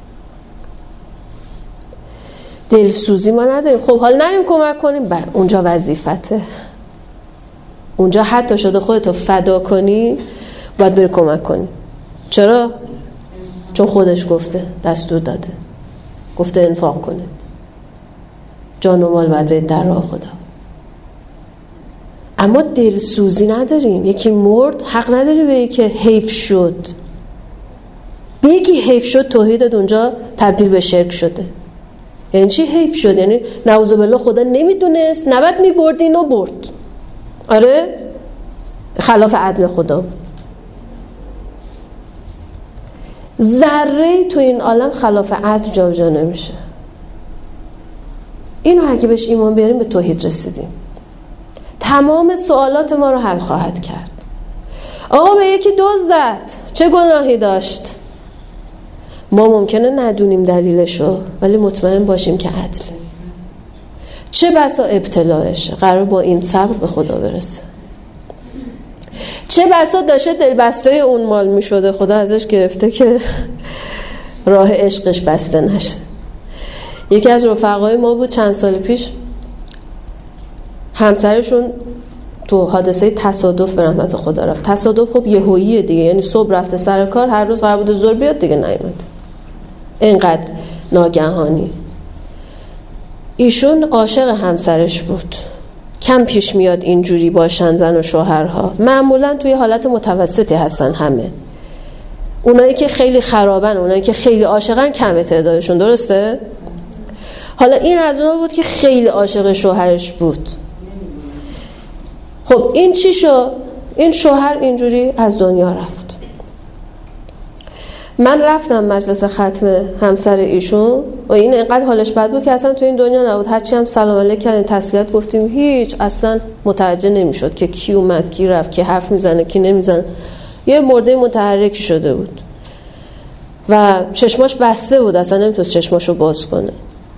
دلسوزی ما نداریم. خب حالا نریم کمک کنیم؟ بله، اونجا وظیفته. اونجا حتی شده خودتو فدا کنی باید بری کمک کنی. چرا؟ چون خودش گفته، دستور داده، گفته انفاق کنید، جان و مال باید برید در راه خدا. اما دلسوزی نداریم. یکی مرد حق نداری بگی که حیف شد. بگی حیف شد، توحیدت اونجا تبدیل به شرک شده. یعنی چی حیف شد؟ یعنی نعوذ بالله خدا نمیدونست، نباید میبرد، اینو برد. آره، خلاف عدل خدا. ذره تو این عالم خلاف عدل جابجا نمیشه. اینو اگه بهش ایمان بیاریم به توحید رسیدیم. تمام سوالات ما رو حل خواهد کرد. آقا به یکی دزد زد، چه گناهی داشت؟ ما ممکنه ندونیم دلیلشو، ولی مطمئن باشیم که عدله. چه بسا ابتلاشه، قرار با این صبر به خدا برسه. چه بسا داشته دلبسته اون مال می شده، خدا ازش گرفته که راه عشقش بسته نشه. یکی از رفقای ما بود چند سال پیش، همسرشون تو حادثه تصادف به رحمت خدا رفت. تصادف خب یهوییه دیگه، یعنی صبح رفته سر کار، هر روز قرار بود ظهر بیاد، دیگه نیومد. اینقدر ناگهانی. ایشون عاشق همسرش بود. کم پیش میاد اینجوری باشن زن و شوهرها. معمولا توی حالت متوسطی هستن همه. اونایی که خیلی خرابن، اونایی که خیلی عاشقن کم تعدادشون، درسته؟ حالا این از اونها بود که خیلی عاشق شوهرش بود. خب این چی شد؟ این شوهر اینجوری از دنیا رفت. من رفتم مجلس ختم همسر ایشون و این اینقدر حالش بد بود که اصلا تو این دنیا نبود. هرچی هم سلام علیک کردیم، تسلیت گفتیم، هیچ اصلا متوجه نمیشد که کی اومد کی رفت، کی حرف میزنه کی نمیزنه. یه مرده متحرکی شده بود و چشماش بسته بود، اصلا نمیتونست چشماشو باز کنه.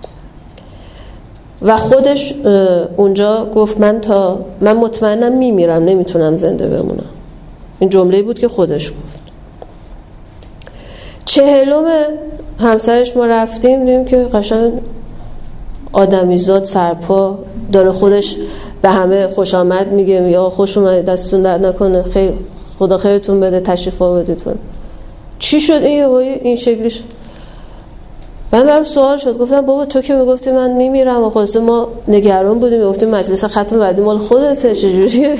و خودش اونجا گفت من مطمئنم میمیرم، نمیتونم زنده بمونم. این جمله بود که خودش گفت. 40 همسرش ما رفتیم دیدیم که قشنگ آدمیزاد سرپا داره، خودش به همه خوش آمد میگه، یا خوش اومدید، دستتون درد نکنه، خیر، خدا خیرتون بده، تشریف آوردید. چی شد این شکلیش؟ من برام سوال شد، گفتم بابا تو که میگفتی من میمیرم و خلاصه ما نگران بودیم، میگفتیم مجلس ختم بعدی مال خودته، چجوریه؟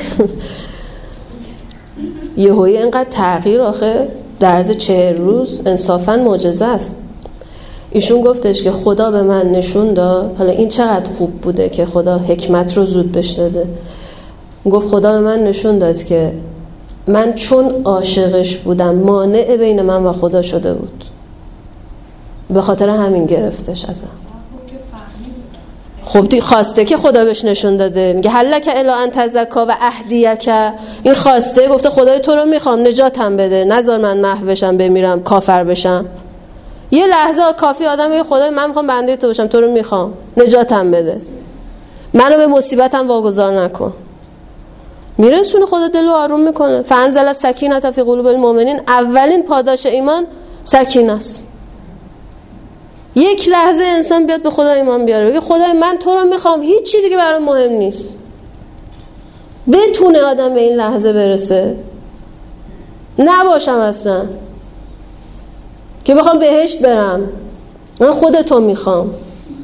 یهویی اینقدر تغییر آخه در عرض 40 روز انصافاً معجزه است. ایشون گفتش که خدا به من نشون داد، حالا این چقدر خوب بوده که خدا حکمت رو زود بهش داده. گفت خدا به من نشون داد که من چون عاشقش بودم مانع بین من و خدا شده بود، به خاطر همین گرفتش ازم. خب خواسته که خدا بهش نشون داده، میگه هلک الی ان تزکا و اهدیک، این خواسته، گفته خدای تو رو میخوام نجاتم بده، نذار من محو بشم بمیرم کافر بشم. یه لحظه کافی آدم میگه خدای من میخوام بنده تو باشم، تو رو میخوام نجاتم بده، منو به مصیبتم واگذار نکن. میرسونه خدا دلو آروم میکنه. فانزل السکینه فی قلوب المؤمنین، اولین پاداش ایمان سکینه است. یک لحظه انسان بیاد به خدا ایمان بیاره، بگه خدای من تو رو میخوام، هیچ چی دیگه برام مهم نیست. بتونه آدم به این لحظه برسه، نباشم اصلا که بخوام بهشت برم، من خودتو میخوام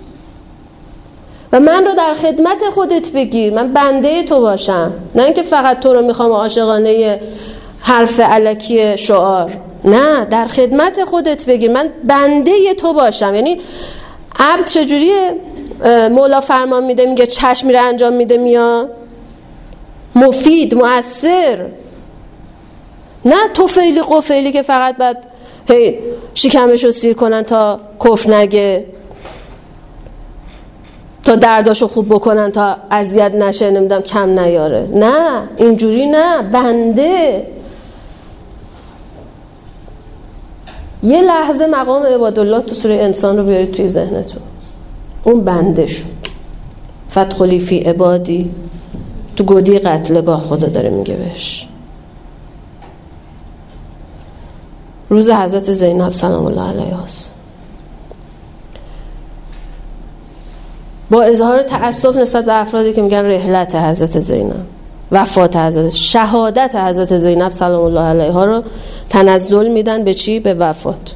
و من رو در خدمت خودت بگیر، من بنده تو باشم، نه اینکه فقط تو رو میخوام عاشقانه حرف الکی شعار، نه، در خدمت خودت بگیر، من بنده تو باشم. یعنی عبد چجوریه؟ مولا فرمان میده، میگه چشم میره انجام میده، میاد مفید مؤثر، نه توفیلی قفیلی که فقط بعد هی شکمشو سیر کنن تا کفر نگه، تا درداشو خوب بکنن، تا اذیت نشه، نمیدونم کم نیاره. نه اینجوری نه، بنده. یه لحظه مقام عبادالله تو سوره انسان رو بیارید توی ذهنتون، اون بنده شد. فادخلی فی عبادی، تو گودی قتلگاه خدا داره میگه بهش. روز حضرت زینب سلام الله علیها است. با اظهار تأسف نسبت به افرادی که میگن رحلت حضرت زینب، وفات حضرت، شهادت حضرت زینب سلام الله علیها رو تنزل میدن به چی؟ به وفات.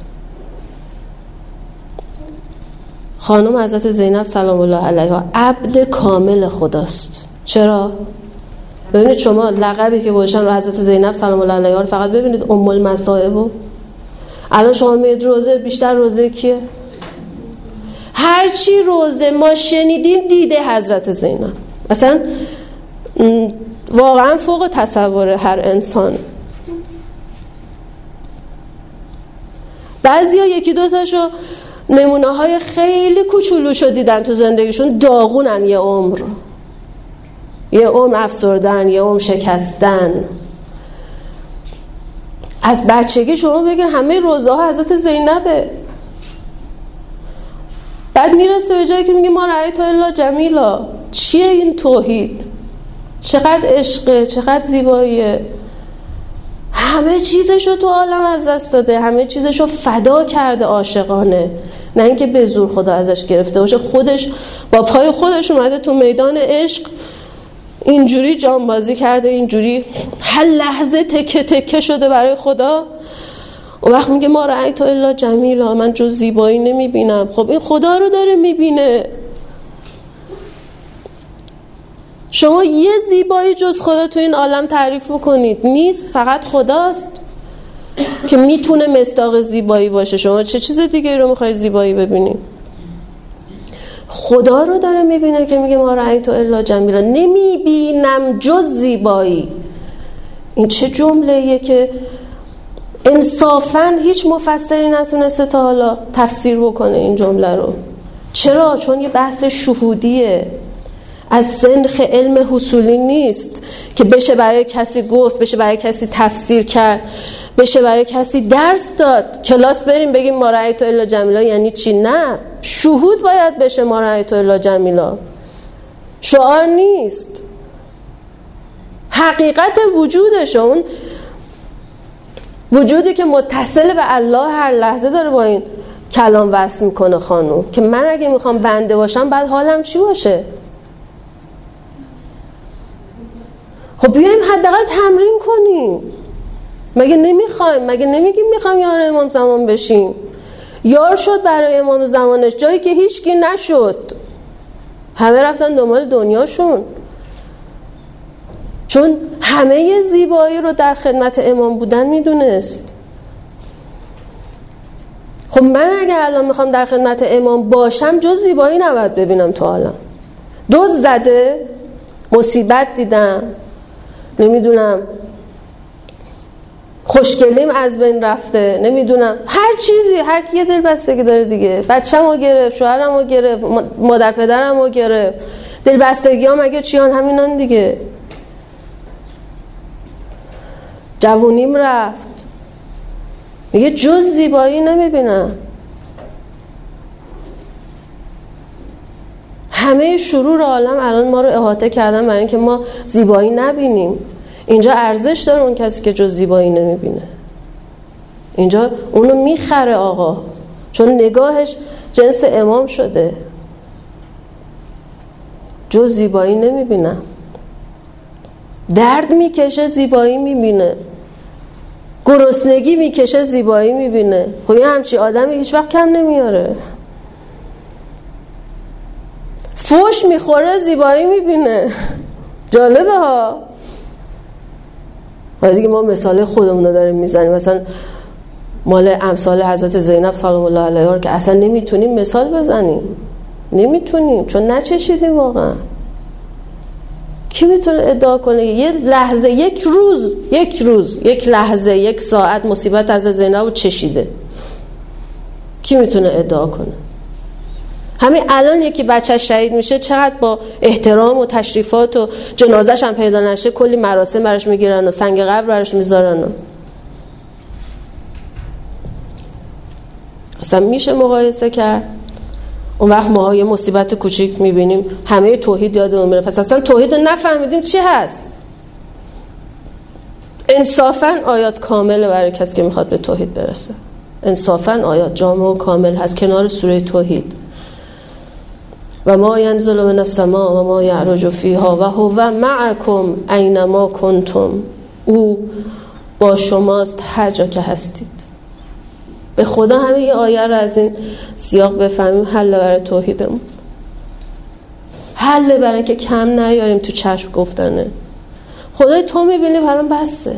خانم حضرت زینب سلام الله علیها عبد کامل خداست. چرا؟ ببینید شما لقبی که گذاشتن رو حضرت زینب سلام الله علیها رو فقط ببینید، ام المصائب. الان شما میید روزه، بیشتر روزه کیه؟ هرچی روزه ما شنیدیم دیده حضرت زینب، اصلا واقعا فوق تصور هر انسان. بعضیا یکی دو تاشو نمونه های خیلی کوچولوشو دیدن تو زندگیشون، داغونن یه عمر افسردن، یه عمر شکستن. از بچگی شما بگیر همه روزه ها حضرت زینبه، بعد میرسه به جایی که میگه ما رأیت الا جمیلا. چیه این توحید؟ چقدر عشقه، چقدر زیباییه. همه چیزشو تو عالم از دست داده، همه چیزشو فدا کرده عاشقانه، نه اینکه به زور خدا ازش گرفته باشه. خودش با پای خودش اومده تو میدان عشق، اینجوری جانبازی کرده، اینجوری هر لحظه تکه تکه شده برای خدا. اون وقت میگه ما رأیت الا جمیلا، من جز زیبایی نمیبینم. خب این خدا رو داره میبینه. شما یه زیبایی جز خدا تو این عالم تعریف کنید نیست، فقط خداست که میتونه مصداق زیبایی باشه. شما چه چیز دیگه رو میخوای زیبایی ببینید؟ خدا رو داره میبینه که میگه ما رأیت الا جمیلا، نمیبینم جز زیبایی. این چه جمله‌ایه که انصافاً هیچ مفسری نتونسته تا حالا تفسیر بکنه این جمله رو. چرا؟ چون یه بحث شهودیه، از سنخ علم حصولی نیست که بشه برای کسی گفت، بشه برای کسی تفسیر کرد، بشه برای کسی درس داد. کلاس بریم بگیم ما رأیت الا جمیلا یعنی چی؟ نه، شهود باید بشه ما رأیت الا جمیلا، شعار نیست، حقیقت وجودشه. اون وجودی که متصل به الله هر لحظه داره با این کلام وصل میکنه خانوم که من اگه میخوام بنده باشم بعد حالم چی باشه؟ خب بیایم حداقل تمرین کنیم. مگه نمیخوایم؟ مگه نمیگیم میخوایم یار امام زمان بشیم؟ یار شد برای امام زمانش جایی که هیچکی نشد. همه رفتن دنبال دنیاشون، چون همه زیبایی رو در خدمت امام بودن میدونست. خب من اگه الان میخوام در خدمت امام باشم جز زیبایی نباید ببینم تو عالم. دزد زده، مصیبت دیدم، نمیدونم خوشگلیم از بین رفته، نمیدونم هر چیزی، هر کی یه دلبستگی داره دیگه. بچه‌مو گرفت، شوهرمو گرفت، مادر پدرمو گرفت. دلبستگی‌ها مگه چیان؟ همینان دیگه. جوونیم رفت، میگه جز زیبایی نمیبینم. همه شرور عالم الان ما رو احاطه کردن برای اینکه ما زیبایی نبینیم. اینجا ارزش داره اون کسی که جز زیبایی نمیبینه. اینجا اونو میخره آقا، چون نگاهش جنس امام شده. جز زیبایی نمیبینم. درد میکشه زیبایی میبینه، گرسنگی میکشه زیبایی میبینه. خب یه همچی آدمی هیچ وقت کم نمیاره. فوش میخوره زیبایی میبینه. جالبه ها. واسه که ما مثال خودمون رو داریم میزنیم، مثلا مال امثال حضرت زینب سلام الله علیها که اصلا نمیتونیم مثال بزنیم، نمیتونیم، چون نچشیدیم واقعا. کی میتونه ادعا کنه یه لحظه، یک روز، یک لحظه، یک ساعت مصیبت از زینب رو چشیده؟ کی میتونه ادعا کنه؟ همین الان یکی بچه شهید میشه چقدر با احترام و تشریفات و جنازش هم پیدا نشه کلی مراسم براش میگیرن و سنگ قبر براش میذارن. اصلا میشه مقایسه کرد؟ اون وقت ما یه مصیبت کوچیک میبینیم همه توحید یادمون میره. پس اصلا توحید رو نفهمیدیم چی هست. انصافاً آیات کامله برای کسی که میخواد به توحید برسه. انصافاً آیات جامع و کامل هست کنار سوره توحید. و ما ینزل من السماء و ما یعرج فیها و هو معکم اینما کنتم. او با شماست هر جا که هستید. به خدا همه یه آیه رو از این سیاق بفهمیم حل برای توحیدمون، حل برای که کم نیاریم تو چشم گفتنه. خدای تو میبینی برام بسته،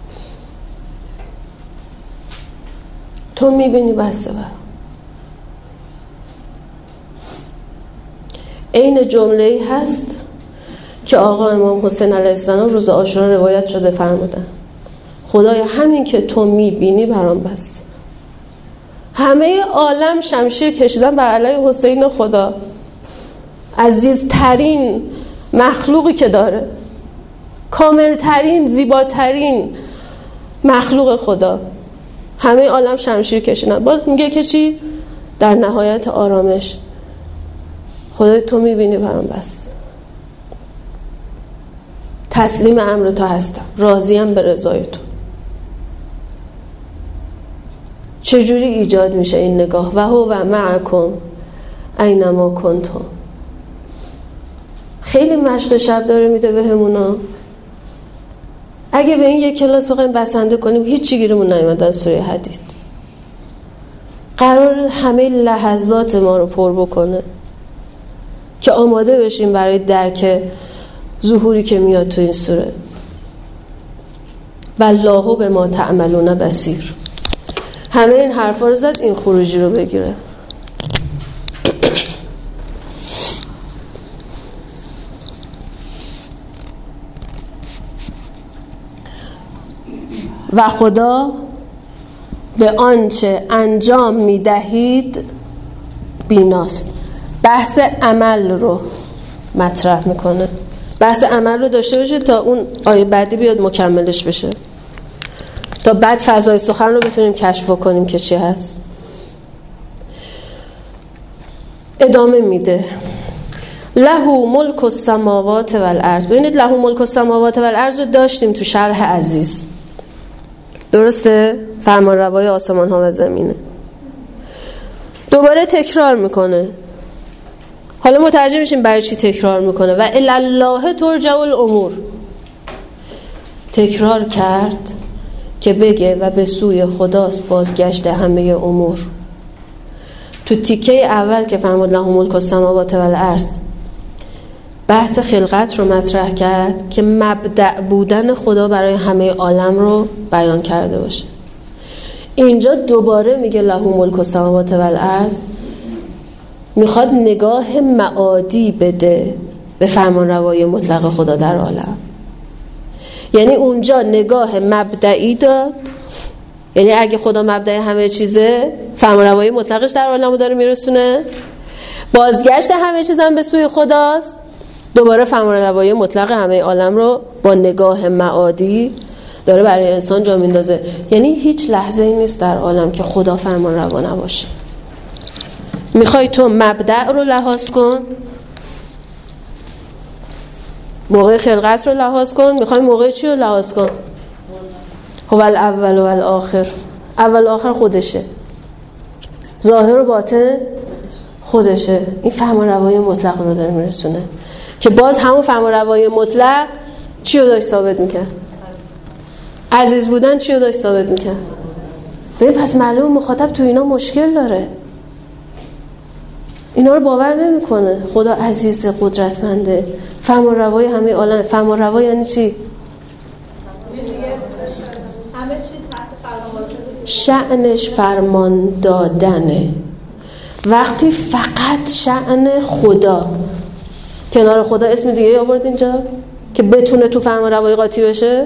تو میبینی بسته برام. این جمله‌ای هست که آقا امام حسین علیه السلام روز عاشورا روایت شده فرمودن خدای همین که تو میبینی برام بسته. همه عالم شمشیر کشیدن بر علیه حسین خدا، عزیزترین مخلوقی که داره، کاملترین، زیباترین مخلوق خدا. همه عالم شمشیر کشیدن. باز میگه که چی؟ در نهایت آرامش خدای تو میبینی برام بس. تسلیم امر تو هستم، راضیم به رضای تو. چجوری ایجاد میشه این نگاه؟ و هو و معکم اینما کنتم. خیلی مشق شب داره میده بهمونا. اگه به این یک کلاس بخوایم بسنده کنیم هیچی گیرمون نیومد از سوره حدید. قرار همه لحظات ما رو پر بکنه که آماده بشیم برای درک ظهوری که میاد تو این سوره. والله بما تعملون بصیر. همه این حرفا رو زد این خروجی رو بگیره. و خدا به آنچه انجام میدهید بیناست. بحث عمل رو مطرح میکنه. بحث عمل رو داشته باشه تا اون آیه بعدی بیاد مکملش بشه، تا بعد فضای سخن رو بتونیم کشف کنیم که چی هست. ادامه میده له ملک السماوات والارض. ببینید له ملک السماوات والارض رو داشتیم تو شرح عزیز، درسته؟ فرمانروای آسمان ها و زمینه. دوباره تکرار میکنه. حالا متوجه میشیم برای چی تکرار میکنه. و الی الله ترجع الامور. تکرار کرد که بگه و به سوی خداست بازگشت همه امور. تو تیکه اول که فرمود له ملک السماوات و الارض بحث خلقت رو مطرح کرد که مبدأ بودن خدا برای همه عالم رو بیان کرده باشه. اینجا دوباره میگه له ملک السماوات و الارض، میخواد نگاه معادی بده به فرمانروایی مطلق خدا در عالم. یعنی اونجا نگاه مبدئی داد، یعنی اگه خدا مبدأ همه چیزه، فرمانروایی مطلقش در عالمو داره میرسونه، بازگشت همه چیزم به سوی خداست، دوباره فرمانروایی مطلق همه عالم رو با نگاه معادی داره برای انسان جا میندازه. یعنی هیچ لحظه ای نیست در عالم که خدا فرمانروا نباشه. میخوای تو مبدأ رو لحاظ کن، موقع خلقت رو لحاظ کن، میخوای موقع چی رو لحاظ کن؟ هو الاول و الاخر. اول و آخر خودشه، ظاهر و باطن خودشه. این فرمانروایی مطلق رو داره میرسونه که باز همون فرمانروایی مطلق چی رو داشت ثابت میکرد؟ عزیز بودن چی رو داشت ثابت میکرد؟ ببین پس معلوم مخاطب تو اینا مشکل داره، اینا رو باور نمیکنه. خدا عزیز، قدرتمنده، فرمانروای همه عالم. فرمانروا یعنی چی؟ شأنش فرمان دادنه. وقتی فقط شأن خدا، کنار خدا اسم دیگه آورد اینجا که بتونه تو فرمانروایی قاطی بشه.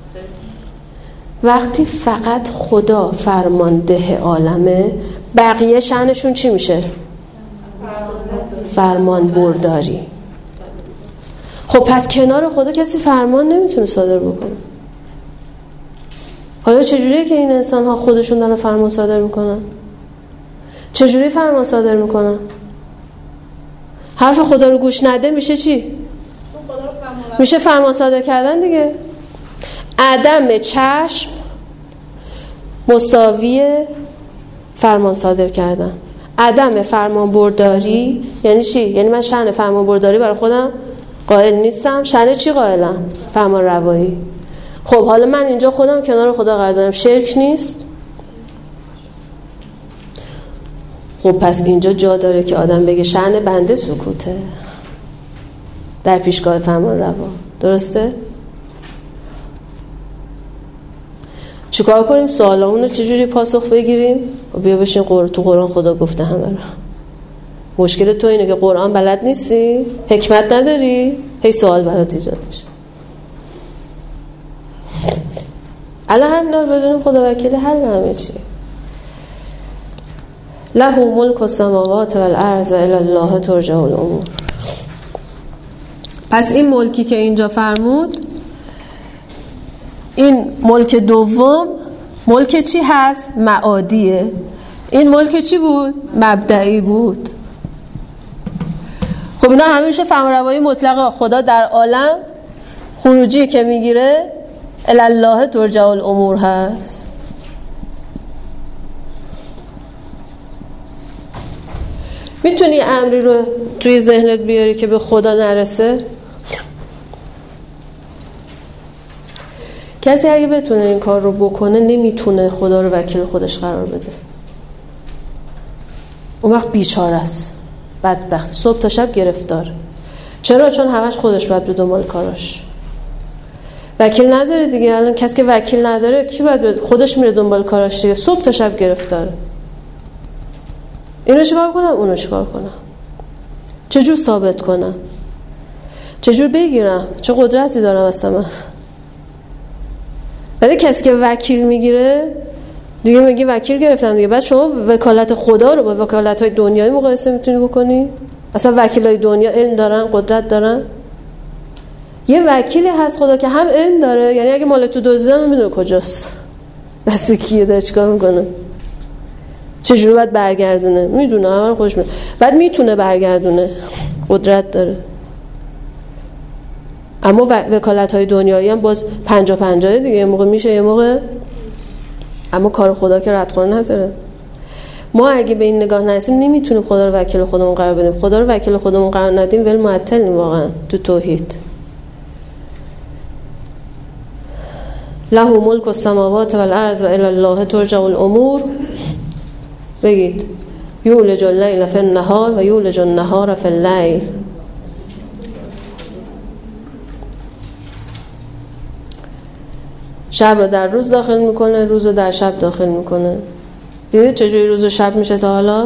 وقتی فقط خدا فرمانده عالمه، بقیه شأنشون چی میشه؟ فرمان برداری. خب پس کنار خدا کسی فرمان نمیتونه صادر بکنه. حالا چجوریه که این انسان ها خودشون دارن فرمان صادر میکنن؟ چجوری فرمان صادر میکنن؟ حرف خدا رو گوش نده میشه چی؟ میشه فرمان صادر کردن دیگه. عدم چشم مساوی فرمان صادر کردن. عدم فرمان برداری یعنی چی؟ یعنی من شأن فرمان برداری برای خودم قائل نیستم. شأن چی قائلم؟ فرمان روایی. خب حالا من اینجا خودم کنار خدا قرار دارم، شرک نیست؟ خب پس اینجا جا داره که آدم بگه شأن بنده سکوته در پیشگاه فرمان روا. درسته؟ چیکار کنیم؟ سوالامون رو چجوری پاسخ بگیریم؟ بیا بشین تو قرآن خدا گفته همه رو. مشکل تو اینه که قرآن بلد نیستی، حکمت نداری، هی سوال برات ایجاد میشه. الان همینا بدونیم خدا وکیل حل همه چی. له ملک السماوات و الارض و الی الله ترجع الامور. پس این ملکی که اینجا فرمود، این ملک دوم ملک چی هست؟ معادیه. این ملک چی بود؟ مبدئی بود. خب اینا همیشه فرمانروایی مطلق خدا در عالم، خروجی که میگیره الی الله ترجع الامور هست. میتونی امری رو توی ذهنت بیاری که به خدا نرسه؟ کسی اگه بتونه این کار رو بکنه نمیتونه خدا رو وکیل خودش قرار بده. اون وقت بیچاره است، بدبخت، صبح تا شب گرفتار. چرا؟ چون همش خودش باید به دنبال کاراش. وکیل نداره دیگه. الان کسی که وکیل نداره کی باید خودش میره دنبال کاراش دیگه. صبح تا شب گرفتاره. اینو چیکار کنم؟ اونو چیکار کنم؟ چجور ثابت کنم؟ چجور بگیرم؟ چه قدرتی دارم اصلا من؟ برای کسی که وکیل میگیره دیگه میگی وکیل گرفتم دیگه. بعد شما وکالت خدا رو با وکالت‌های دنیایی مقایسه میتونی بکنی؟ اصلا وکیلای دنیا علم دارن، قدرت دارن؟ یه وکیلی هست خدا که هم علم داره، یعنی اگه مال تو دزدیدن میدونه کجاست، دست کیه، داره چیکار میکنه، چجوری باید برگردونه، میدونه، همه خودش میدونه. بعد میتونه برگردونه، قدرت داره. اما وکالت‌های دنیایی هم باز 50-50 دیگه، یه موقع میشه یه موقع، اما کار خدا که ردخور نداره. ما اگه به این نگاه نرسیم نمیتونیم خدا رو وکیل خودمون قرار بدیم. خدا رو وکیل خودمون قرار ندیم ول معطلیم واقعا تو توحید. له ملک السماوات والارض و الی الله ترجع الامور. بگید یولج اللیل فی النهار و یولج النهار فی اللیل. شب رو در روز داخل میکنه، روز رو در شب داخل میکنه. دیدید چجوری روز و شب میشه تا حالا؟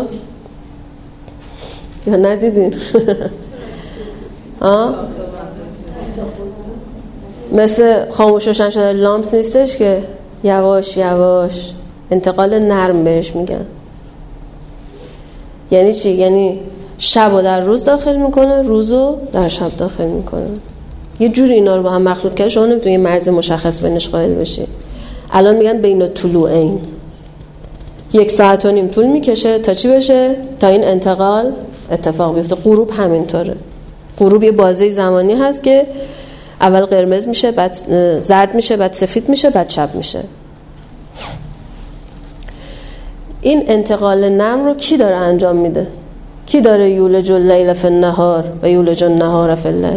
یا ندیدین؟ مثل خاموش روشن شده لامپ نیستش که یواش یواش انتقال نرم بهش میگن. یعنی چی؟ یعنی شب رو در روز داخل میکنه، روز رو در شب داخل میکنه. یه جوری اینا رو با هم مخلوط کرده شما نمیتونی یه مرز مشخص بینش قائل بشی. الان میگن بین الطلوعین 1.5 ساعت طول میکشه تا چی بشه؟ تا این انتقال اتفاق بیفته. غروب همینطوره. غروب یه بازه زمانی هست که اول قرمز میشه، بعد زرد میشه، بعد سفید میشه، بعد شب میشه. این انتقال نم رو کی داره انجام میده؟ کی داره یولج اللیل فی النهار و یولج النهار فی اللیل؟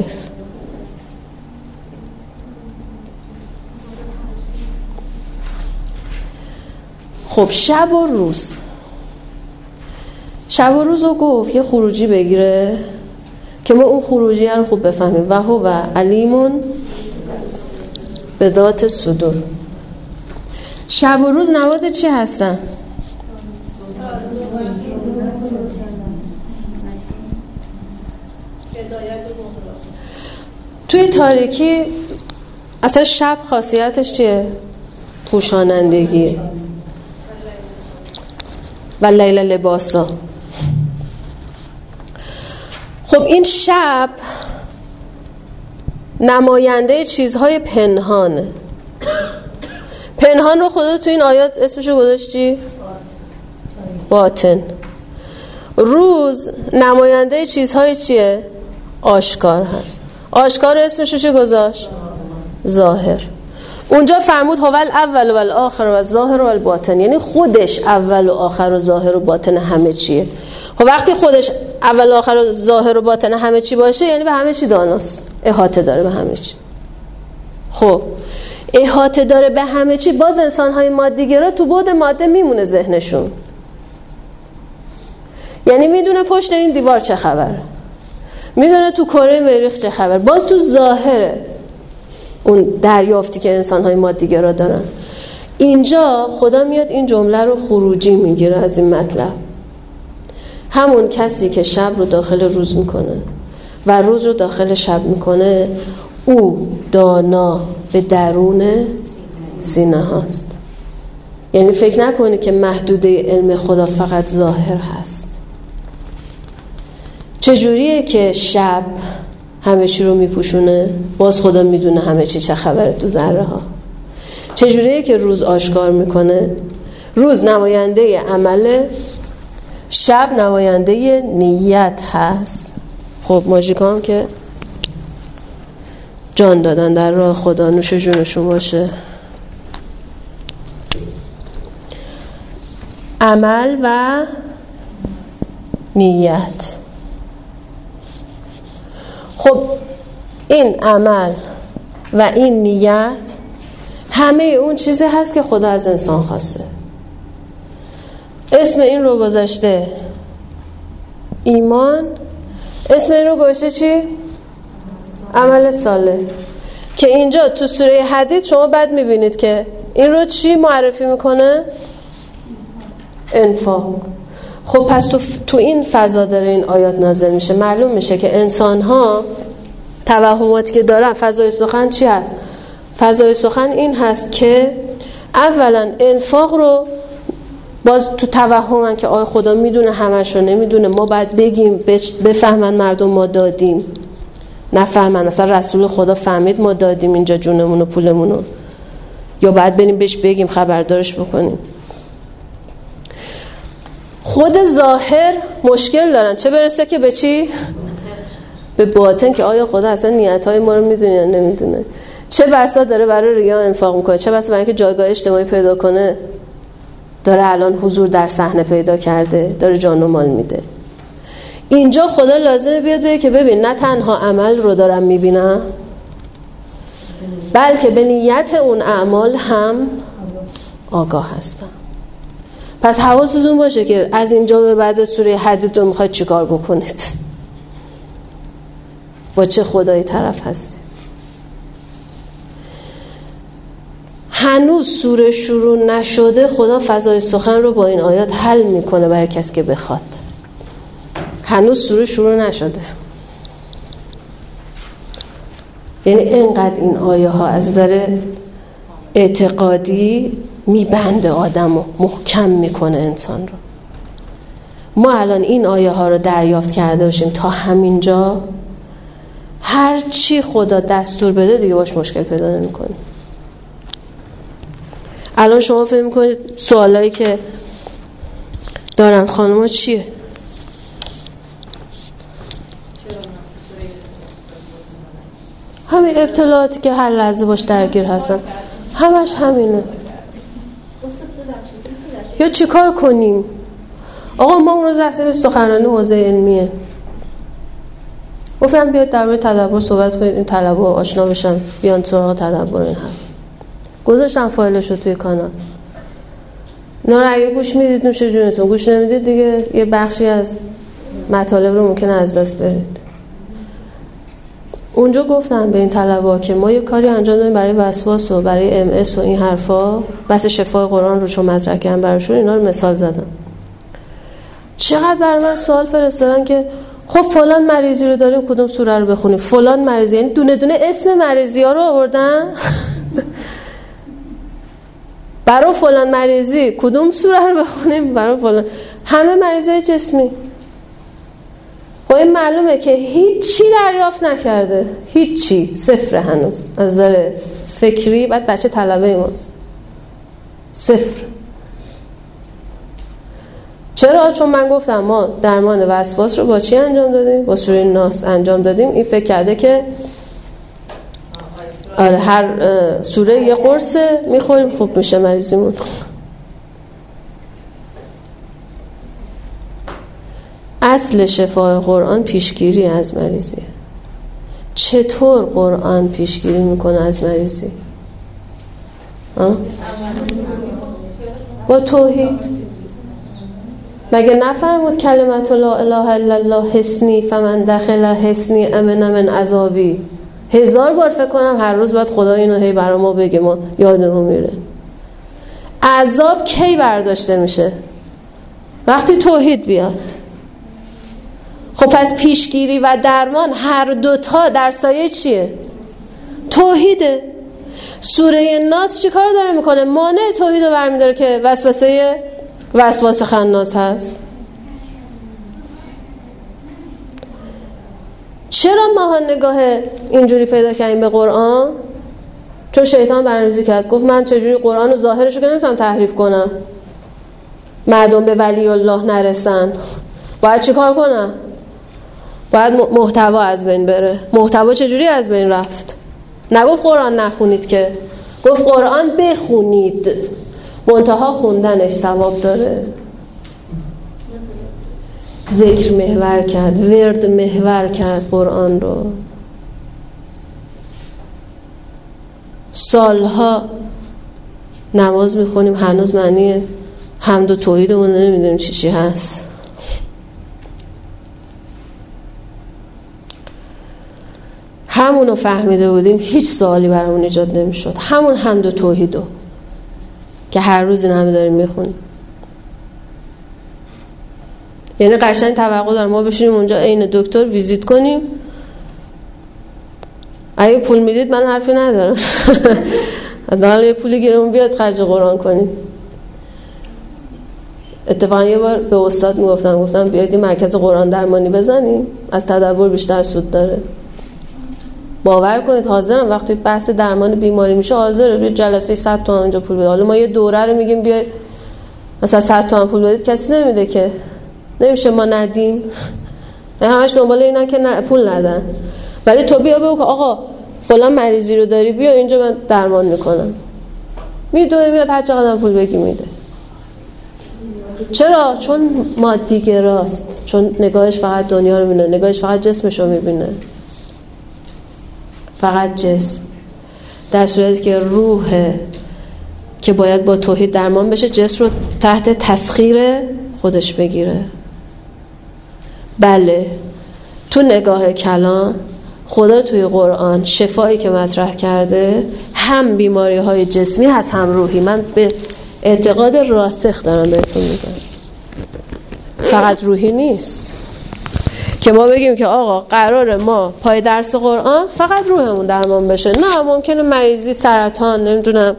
خب شب و روز، شب و روز رو گفت یه خروجی بگیره که ما اون خروجی رو خوب بفهمیم. و هو علیمون به ذات صدور. شب و روز نواد چی هستن؟ توی تاریکی اصلا شب خاصیتش چیه؟ پوشانندگی. و لیل لباسا. خب این شب نماینده چیزهای پنهانه. پنهان رو خدا تو این آیات اسمشو گذاشت چی؟ باطن. روز نماینده چیزهای چیه؟ آشکار هست. آشکار اسمشو چی گذاشت؟ ظاهر. اونجا فرمود هو الاول و الاخر و الظاهر و الباطن، یعنی خودش اول و آخر و ظاهر و باطن همه چیه. خب وقتی خودش اول و آخر و ظاهر و باطن همه چی باشه یعنی به همه چی داناست، احاطه داره به همه چی. خب احاطه داره به همه چی، باز انسان‌های مادی‌گرا تو بعد ماده میمونه ذهنشون، یعنی میدونه پشت این دیوار چه خبره، میدونه تو کره مریخ چه خبر، باز تو ظاهره اون دریافتی که انسان‌های مادی‌گرا دارن. اینجا خدا میاد این جمله رو خروجی میگیره از این مطلب. همون کسی که شب رو داخل روز میکنه و روز رو داخل شب میکنه، او دانا به درون سینه هاست. یعنی فکر نکنی که محدوده علم خدا فقط ظاهر هست. چجوریه که شب همه چی رو میپوشونه؟ باز خدا میدونه همه چی چه خبره تو ذره ها. چجوریه که روز آشکار میکنه؟ روز نماینده عمله، شب نماینده نیت هست. خب ماژیکا هم که جان دادن در راه خدا، نوش جونشون باشه. عمل و نیت. خب این عمل و این نیت همه اون چیزی هست که خدا از انسان خواسته. اسم این رو گذاشته ایمان، اسم این رو گذاشته چی؟ عمل صالح. که اینجا تو سوره حدید شما بعد میبینید که این رو چی معرفی میکنه؟ انفاق. خب پس تو این فضا داره این آیات نازل میشه. معلوم میشه که انسان ها توهماتی که دارن، فضای سخن چی هست؟ فضای سخن این هست که اولا انفاق رو باز تو توهمن که آی خدا میدونه همش رو نمیدونه، ما باید بگیم بفهمن مردم ما دادیم، نفهمن مثلا رسول خدا فهمید ما دادیم اینجا جونمون و پولمونو، یا باید بریم بهش بگیم خبردارش بکنیم. خود ظاهر مشکل دارن، چه برسه که به چی؟ به باطن، که آیا خدا اصلا نیت‌های ما رو میدونه یا نمیدونه. چه بسا داره برای ریا انفاق میکنه، چه بسا برای اینکه جایگاه اجتماعی پیدا کنه داره الان حضور در صحنه پیدا کرده، داره جان و مال میده. اینجا خدا لازمه بیاد بگه که ببین نه تنها عمل رو دارم میبینم، بلکه به نیت اون اعمال هم آگاه هستم. پس حواستون باشه که از اینجا به بعد سوره حدید رو میخواید چیکار بکنید، با چه خدایی طرف هستید. هنوز سوره شروع نشده خدا فضای سخن رو با این آیات حل میکنه برای کسی که بخواد. هنوز سوره شروع نشده، یعنی اینقدر این آیه ها از نظر اعتقادی میبنده آدم رو، محکم میکنه انسان رو. ما الان این آیه ها رو دریافت کرده باشیم تا همینجا، هر چی خدا دستور بده دیگه باش مشکل پیدا نمی‌کنیم. الان شما فکر می‌کنید سوالایی که دارن خانم‌ها چیه؟ همین ابتلاعاتی که هر لحظه باش درگیر هستن، همش همینه. یا چیکار کنیم؟ آقا ما اون روز رفتیم سخنرانی حوزه علمیه، گفتم بیاید درباره تدبر صحبت کنید، این طلبه آشنا بشن بیان سراغ تدبر. این هم گذاشتم فایلش رو توی کانال. اینا رو اگه گوش میدید نوش جونتون، گوش نمیدید دیگه یه بخشی از مطالب رو ممکنه از دست بدید. اونجا گفتم به این طلبه که ما یه کاری انجام دادیم برای وسواس و برای MS و این حرفا، بس شفای قرآن رو چون مطرح کردم براشون، اینا رو مثال زدم. چقدر برای من سوال فرستادن که خب فلان مریضی رو داریم کدوم سوره رو بخونیم، فلان مریضی، یعنی دونه دونه اسم مریضی ها رو آوردن برای فلان مریضی کدوم سوره رو بخونیم، برای فلان همه مریضای جسمی. خب این معلومه که هیچی دریافت نکرده، هیچی، صفر هنوز از نظر فکری. بعد بچه طلبه ماست، صفر. چرا؟ چون من گفتم ما درمان وسواس رو با چی انجام دادیم؟ با سوره ناس انجام دادیم. این فکر کرده که آره هر سوره یه قرص میخوریم خوب میشه مریضیمون. اصل شفای قرآن پیشگیری از مریضیه. چطور قرآن پیشگیری میکنه از مریضی؟ با توحید. مگه نفرمود کلمت لا اله الا الله حصنی فمن دخل حصنی امن من عذابی؟ 1000 بار فکر کنم هر روز باید خدا اینو هی برای ما بگه، ما یادمون میره. عذاب کی برداشته میشه؟ وقتی توحید بیاد. خب پس پیشگیری و درمان هر دوتا در سایه چیه؟ توحیده. سوره ناس چی کار داره میکنه؟ مانع توحید رو برمیداره که وسواس خناس هست. چرا ما نگاه اینجوری پیدا کردیم به قرآن؟ چون شیطان برنامه‌ریزی کرد، گفت من چجوری قرآن ظاهرش رو که نمیتونم تحریف کنم، مردم به ولی الله نرسن، باید چی کار کنم؟ باید محتوا از بین بره. محتوا چجوری از بین رفت؟ نگفت قرآن نخونید که، گفت قرآن بخونید، منتها خوندنش ثواب داره. ذکر محور کرد، ورد محور کرد قرآن رو. سالها نماز میخونیم هنوز معنی حمد و توحیدمون نمیدونیم چی هست. همونو فهمیده بودیم هیچ سوالی برامون ایجاد نمیشد. همون حمد و توحیدو که هر روز این همه داریم میخونیم. یعنی قشنگ توقع دارم ما بشینیم اونجا عین دکتر ویزیت کنیم. اگه پول میدید من حرفی ندارم حالا یه پولی گیرمون بیاد خرج قرآن کنیم. اتفاقا یه بار به استاد گفتم بیاید این مرکز قرآن درمانی بزنیم، از تدبر بیشتر سود داره. باور کنید حاضرم وقتی بحث درمان بیماری میشه حاضره روی جلسه 100 تومن اونجا پول بده. حالا ما یه دوره رو میگیم بیاید مثلا 100 تومن پول بدید، کسی نمیده که، نمیشه ما ندیم. همش دنبال اینن که پول ندن. ولی تو بیا بگو که آقا فلان مریضی رو داری، بیا اینجا من درمان میکنم. میاد هر چقدر پول بگی میده. چرا؟ چون مادیگراست، چون نگاهش فقط دنیا رو میبینه، نگاهش فقط جسمش رو میبینه، فقط جسم. در صورتی که روح که باید با توحید درمان بشه، جسم رو تحت تسخیر خودش بگیره. بله، تو نگاه کلام خدا توی قرآن شفایی که مطرح کرده هم بیماری های جسمی هست هم روحی. من به اعتقاد راسخ دارم بهتون میگم، فقط روحی نیست که ما بگیم که آقا قراره ما پای درس قرآن فقط روحمون درمان بشه. نه، ممکنه مریضی، سرطان، نمیدونم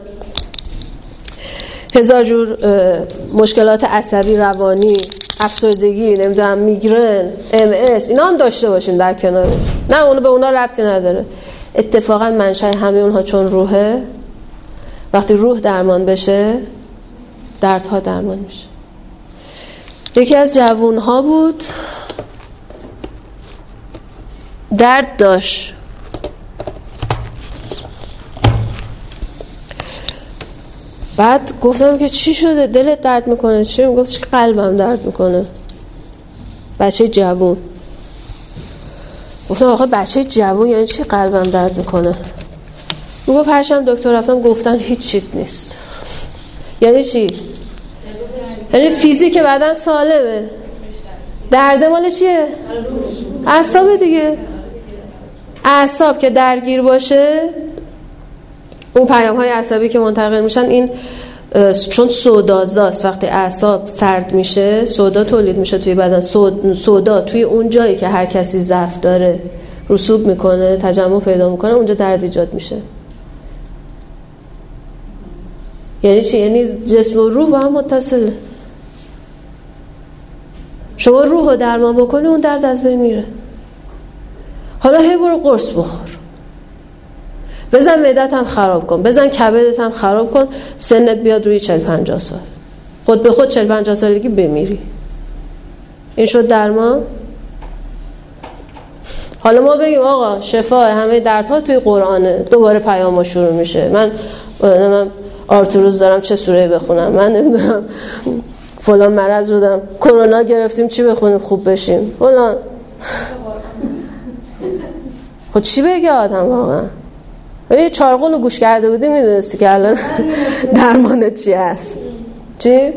هزار جور مشکلات عصبی، روانی، افسردگی، نمیدونم میگرن، MS، اینا هم داشته باشیم در کنارش. نه، اونو به اونا ربطی نداره. اتفاقا منشأ همه اونها چون روحه، وقتی روح درمان بشه دردها درمان میشه. یکی از جوانها بود، درد داشت، بعد گفتم که چی شده؟ دلت درد میکنه؟ چی؟ گفت که قلبم درد میکنه. بچه جوون. گفتم آخه بچه جوون یعنی چی قلبم درد میکنه؟ میگفت هرچند دکتر رفتم گفتن هیچ چیت نیست. یعنی چی؟ یعنی فیزیک بدن سالمه، درد مال چیه؟ اعصاب دیگه. اعصاب که درگیر باشه، اون پیام های عصبی که منتقل میشن، این چون سودازاست، وقتی اعصاب سرد میشه سودا تولید میشه توی بدن. سودا توی اون جایی که هر کسی ضعف داره رسوب میکنه، تجمع پیدا میکنه، اونجا درد ایجاد میشه. یعنی چی؟ یعنی جسم و روح با هم متصله. شما روح رو درمان بکنی اون درد از بین میره. حالا هی برو قرص بخور، بزن معدت هم خراب کن، بزن کبدت هم خراب کن، سنت بیاد روی 40-50 سال، خود به خود 40-50 سالگی بمیری. این شد درمان؟ حالا ما بگیم آقا شفا همه دردها توی قرآنه، دوباره پیام‌ها شروع میشه. من آرتروز دارم چه سوره بخونم؟ من نمیدونم فلان مرض رو دارم، کرونا گرفتیم چی بخونیم خوب بشیم؟ فلان. خود چی بگه آدم واقعا؟ یه چارقل رو گوش کرده بودی میدونستی که الان درمانت چی هست؟ چی؟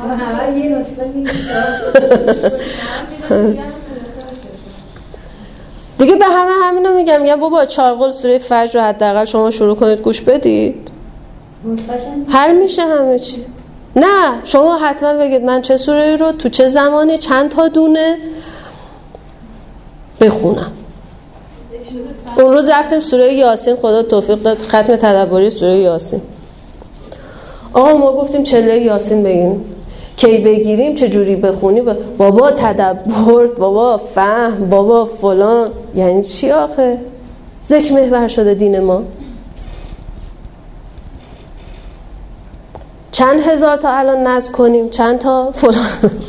دیگه به همینو میگم بابا چارقل سوره فجر رو حداقل شما شروع کنید گوش بدید، حل میشه همه چی. نه، شما حتما بگید من چه سوره رو تو چه زمانی چند تا دونه بخونم. اون روز رفتیم سوره یاسین، خدا توفیق داد ختم تدبری سوره یاسین. آقا ما گفتیم چله یاسین بگیم، کی بگیریم، چه جوری بخونیم؟ بابا تدبر، بابا فهم، بابا فلان. یعنی چی آخه؟ ذکر محور شده دین ما. چند هزار تا الان نذر کنیم، چند تا فلان.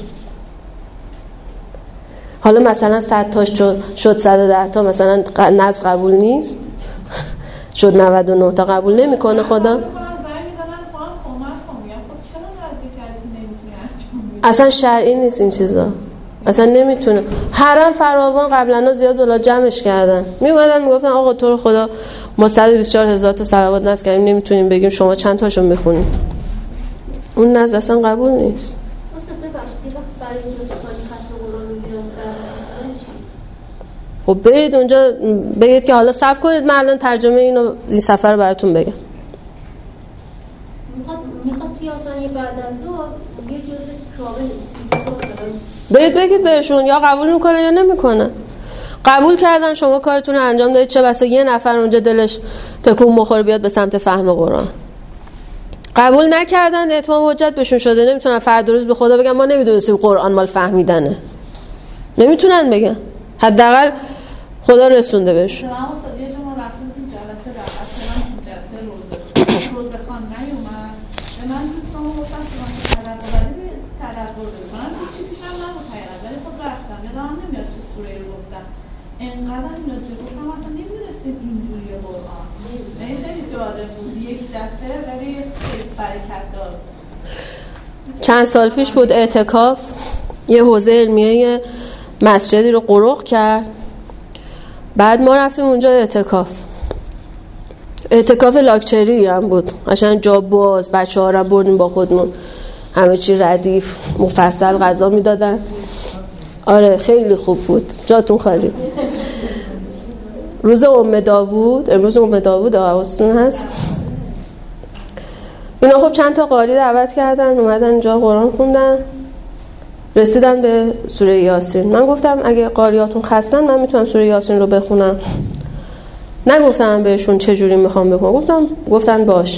حالا مثلا 100 تاش شد 110 تا مثلا نذر قبول نیست، شد 99 تا قبول نمیکنه خدا. اصلا شرعی نیست این چیزا، اصلا نمیتونه. حرم فراوان قبلا زیاد بالا جمعش کردن، میومدن میگفتن آقا تو رو خدا ما 124,000 تا صلوات نذر کردیم نمیتونیم بگیم، شما چند تاشو میخونیم؟ اون نذر اصلا قبول نیست. خب برید اونجا بگید که حالا صبر کنید من الان ترجمه این سفر براتون بگم. میخواد توی آسانی بعد از ظهر یه جزء کامل برید بگید بهشون یا قبول میکنه یا نمیکنه. قبول کردن شما کارتون رو انجام دادید، چه بسا یه نفر اونجا دلش تکون بخوره بیاد به سمت فهم قرآن. قبول نکردن اتمام حجت بهشون شده، نمیتونن فردا روز به خدا بگن ما نمیدونستیم قرآن مال فهمیدنه، نمیتونن بگن، حداقل خدا رسونده بهشون. اینقدر اینا جو گفتم اصلا نمی‌دونستیم اینجوریه قرآن. خیلی جالب بود، یک دفعه ولی برکت داد. چند سال پیش بود اعتکاف، یه حوزه علمیه مسجدی رو قرق کرد. بعد ما رفتیم اونجا اعتکاف لاکچری هم بود، قشنگ جا باز، بچه‌ها رو بردیم با خودمون، همه چی ردیف مفصل غذا میدادن. آره خیلی خوب بود، جاتون خالی. روز ام داوود، امروز ام داوود حواستون هست؟ اینا خب چند تا قاری دعوت کردن، اومدن اینجا قرآن خوندن، رسیدن به سوره یاسین. من گفتم اگه قاریاتون خستن من میتونم سوره یاسین رو بخونم. نگفتم بهشون چه جوری میخوام بخونم، گفتن باش.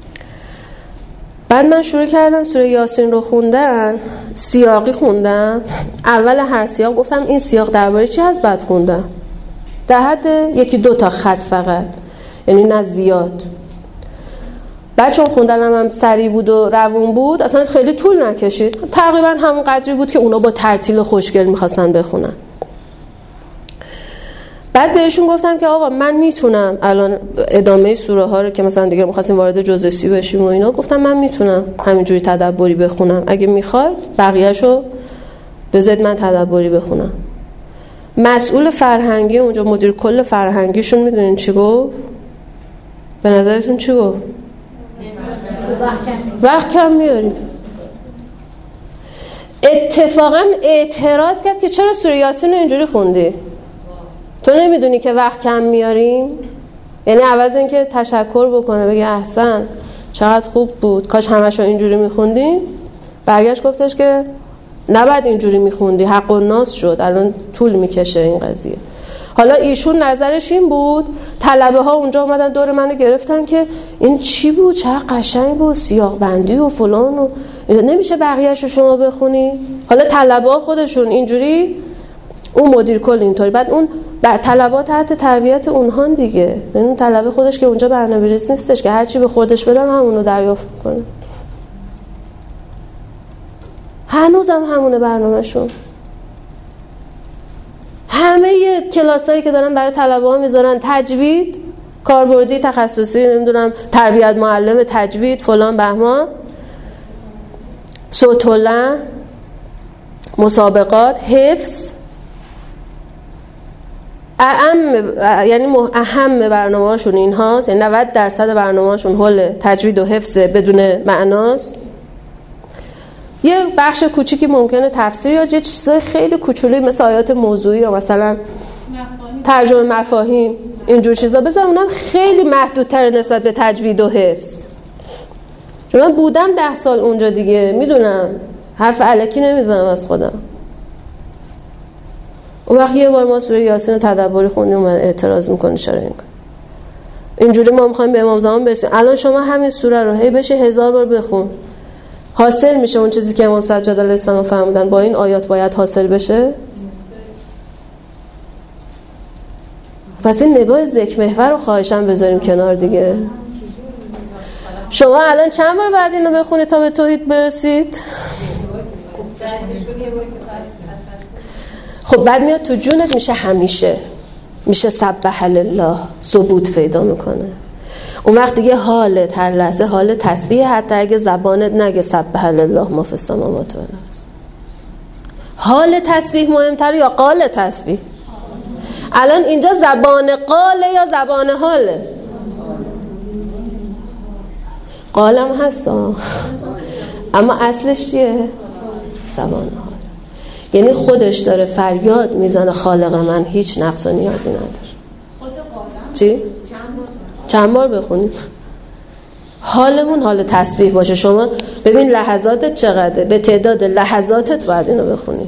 بعد من شروع کردم سوره یاسین رو خوندن، سیاقی خوندم. اول هر سیاق گفتم این سیاق درباره چی هست، بعد خوندم در حد 1-2 خط فقط، یعنی نه زیاد. بعد چون خوندنم هم سریع بود و روون بود، اصلا خیلی طول نکشید، تقریبا همون قدری بود که اونا با ترتیل خوشگل میخواستن بخونن. بعد بهشون گفتم که آقا من میتونم الان ادامه سوره ها رو که مثلا دیگه می‌خواستیم وارد جزء بشیم و اینا، گفتم من میتونم همینجوری تدبری بخونم، اگه میخوای بقیه‌شو بذارید من تدبری بخونم. مسئول فرهنگی اونجا، مدیر کل فرهنگیشون، میدونین چی گفت؟ به نظرتون چی گفت؟ وقت کم میاریم. اتفاقا اعتراض کرد که چرا سوره یاسین رو اینجوری خوندی؟ تو نمیدونی که وقت کم میاریم؟ یعنی عوض اینکه تشکر بکنه بگه احسن چقدر خوب بود کاش همشو اینجوری میخوندیم، برگشت گفتش که نباید اینجوری میخوندی، حق و ناس شد، الان طول میکشه این قضیه. حالا ایشون نظرش این بود، طلبه ها اونجا اومدن دور منو گرفتن که این چی بود، چقدر قشنگ بود، سیاق بندی و فلان و نمیشه بقیه‌شو شما بخونی؟ حالا طلبه ها خودشون اینجوری، اون مدیر کل اینطوری، بعد اون طلبه تحت تربیت اونها دیگه، اون طلبه خودش که اونجا برنامه‌ریز نیستش که هر چی به خودش بدن همونو دریافت کنه. هنوزم همونه برنامه‌شون. همه کلاسایی که دارن برای طلبه‌ها میذارن تجوید، کاربردی، تخصصی، نمیدونم تربیت معلم تجوید، فلان بهمان، صوت العلم، مسابقات، حفظ، یعنی اهم برنامه‌هاشون این هاست. یعنی 90% برنامه‌هاشون حول تجوید و حفظ بدون معناست. یه بخش کوچیکی ممکنه تفسیر یا یه چیزای خیلی کوچولی مثل آیات موضوعی یا مثلا ترجمه مفاهیم، اینجور چیزا بذار، اونم خیلی محدودتر نسبت به تجوید و حفظ. چون من بودم 10 سال اونجا دیگه، میدونم حرف الکی نمیزنم از خودم. اون وقت یه بار ما سوره یاسین رو تدبری خوندیم و اعتراض میکنه چرا اینجوری ما میخوایم به امام زمان برسیم. الان شما همین سوره رو هی بشه 1000 بار بخون، حاصل میشه اون چیزی که امام سجاد علیه السلام فرمودن با این آیات باید حاصل بشه؟ پس این نگاه ذکر محور رو خواهشاً بذاریم کنار دیگه. شما الان چند بار بعد اینو بخونید تا به توحید برسید؟ خب بعد میاد تو جونت میشه همیشه، میشه سبح لله، ثبوت پیدا میکنه. اون وقت دیگه حالت هر لحظه حال تسبیح، حتی اگه زبانت نگه سبح لله ما فی السماوات و الارض. حال تسبیح مهمتره یا قال تسبیح؟ الان اینجا زبان قاله یا زبان حاله؟ قالم هست اما اصلش چیه؟ زبان حال. یعنی خودش داره فریاد میزنه خالق من هیچ نقص و نیازی نداره. چی؟ چند بار بخونیم حالمون حال تسبیح باشه. شما ببین لحظاتت چقدره، به تعداد لحظاتت باید اینو بخونیم.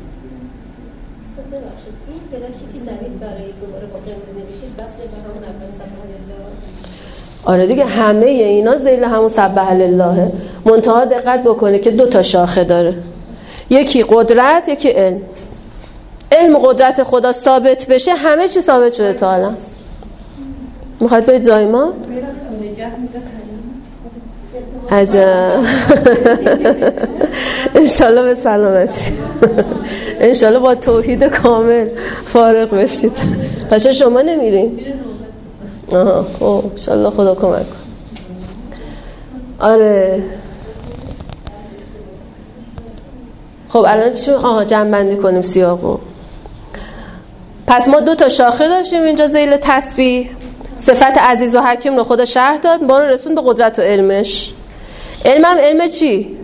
آره دیگه، همه اینا ذیل همون سبح لله. منتها دقت بکنه که 2 تا شاخه داره، یکی قدرت، یکی علم. علم قدرت خدا ثابت بشه همه چی ثابت شده تا الان. میخواد برید زایمان؟ عجب. انشالله به سلامتی، انشالله با توحید کامل فارغ بشید. پس شما نمیرین؟ آها، خب انشالله خدا کمک کن. آره خب الان چی جمع کنیم سیاقو. پس ما 2 تا شاخه داشتیم اینجا ذیل تسبیح. صفت عزیز و حکیم رو خدا شرح داد، ما رو رسون به قدرت و علمش. علمم علم چی؟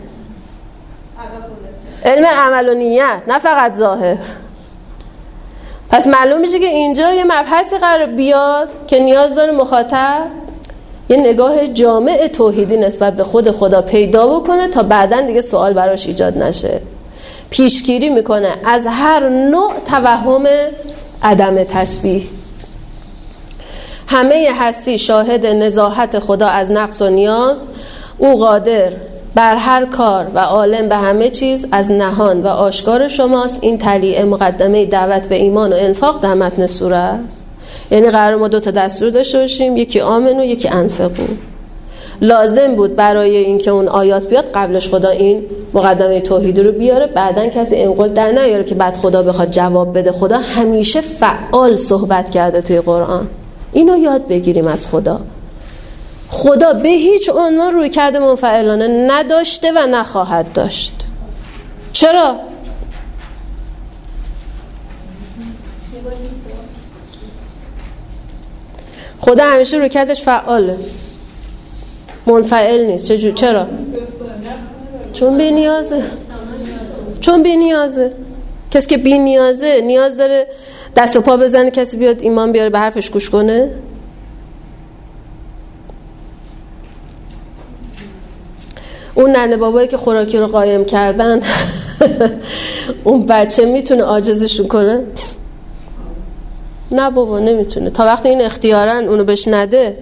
علم عمل و نیت، نه فقط ظاهر. پس معلوم میشه که اینجا یه مبحثی قرار بیاد که نیاز داره مخاطب یه نگاه جامع توحیدی نسبت به خود خدا پیدا بکنه تا بعدن دیگه سوال براش ایجاد نشه. پیشگیری میکنه از هر نوع توهم عدم تسبیح. همه هستی شاهد نزاهت خدا از نقص و نیاز. او قادر بر هر کار و عالم به همه چیز از نهان و آشکار شماست. این تلیعه مقدمه دعوت به ایمان و انفاق در متن سوره است. یعنی قرار ما 2 تا دستور داشته باشیم، یکی آمنو یکی انفقو. لازم بود برای اینکه اون آیات بیاد قبلش خدا این مقدمه توحید رو بیاره، بعدن کسی اینقدر در نیاره که بعد خدا بخواد جواب بده. خدا همیشه فعال صحبت کرده توی قرآن. اینو یاد بگیریم از خدا. خدا به هیچ عنوان روی کرده منفعلانه نداشته و نخواهد داشت. چرا؟ خدا همیشه روی کردش فعاله، منفعل نیست. چرا؟ چون بی نیازه. چون بی نیازه. کسی که بی نیازه نیاز داره دست و پا بزنه کسی بیاد ایمان بیاره به حرفش گوش کنه؟ اون ننه بابایی که خوراکی رو قایم کردن اون بچه میتونه عاجزشون کنه؟ نه بابا نمیتونه. تا وقتی این اختیارن اونو بهش نده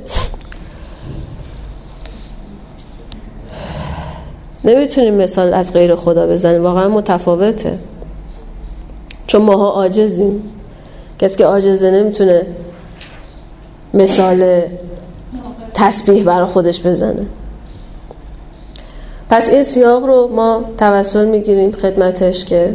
نمیتونیم مثال از غیر خدا بزنیم. واقعا متفاوته، چون ماها عاجزیم. کسی که عاجزه نمیتونه مثال تسبیح برای خودش بزنه. پس این سیاق رو ما توسل میگیریم خدمتش که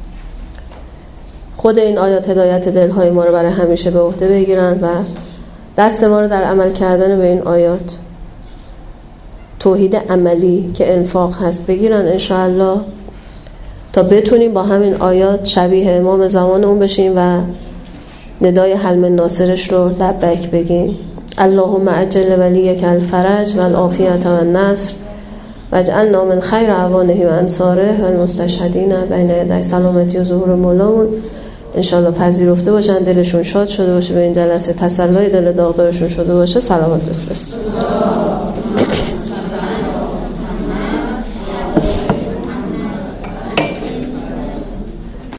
خود این آیات هدایت دلهای ما رو برای همیشه به عهده بگیرن و دست ما رو در عمل کردن به این آیات توحید عملی که انفاق هست بگیرن انشاءالله، تا بتونیم با همین آیات شبیه امام زمانمون بشیم و ندای حلم ناصرش رو لبیک بگیم. اللهم عجل ولیک الفرج و العافیت و النصر واجعلنا من خیر اعوانه و انصاره و المستشهدین بین یدی سلامتی و ظهور مولامون. انشالله پذیرفته باشن، دلشون شاد شده باشه، به این جلسه تسلای دل داغدارشون شده باشه. سلامت بفرست.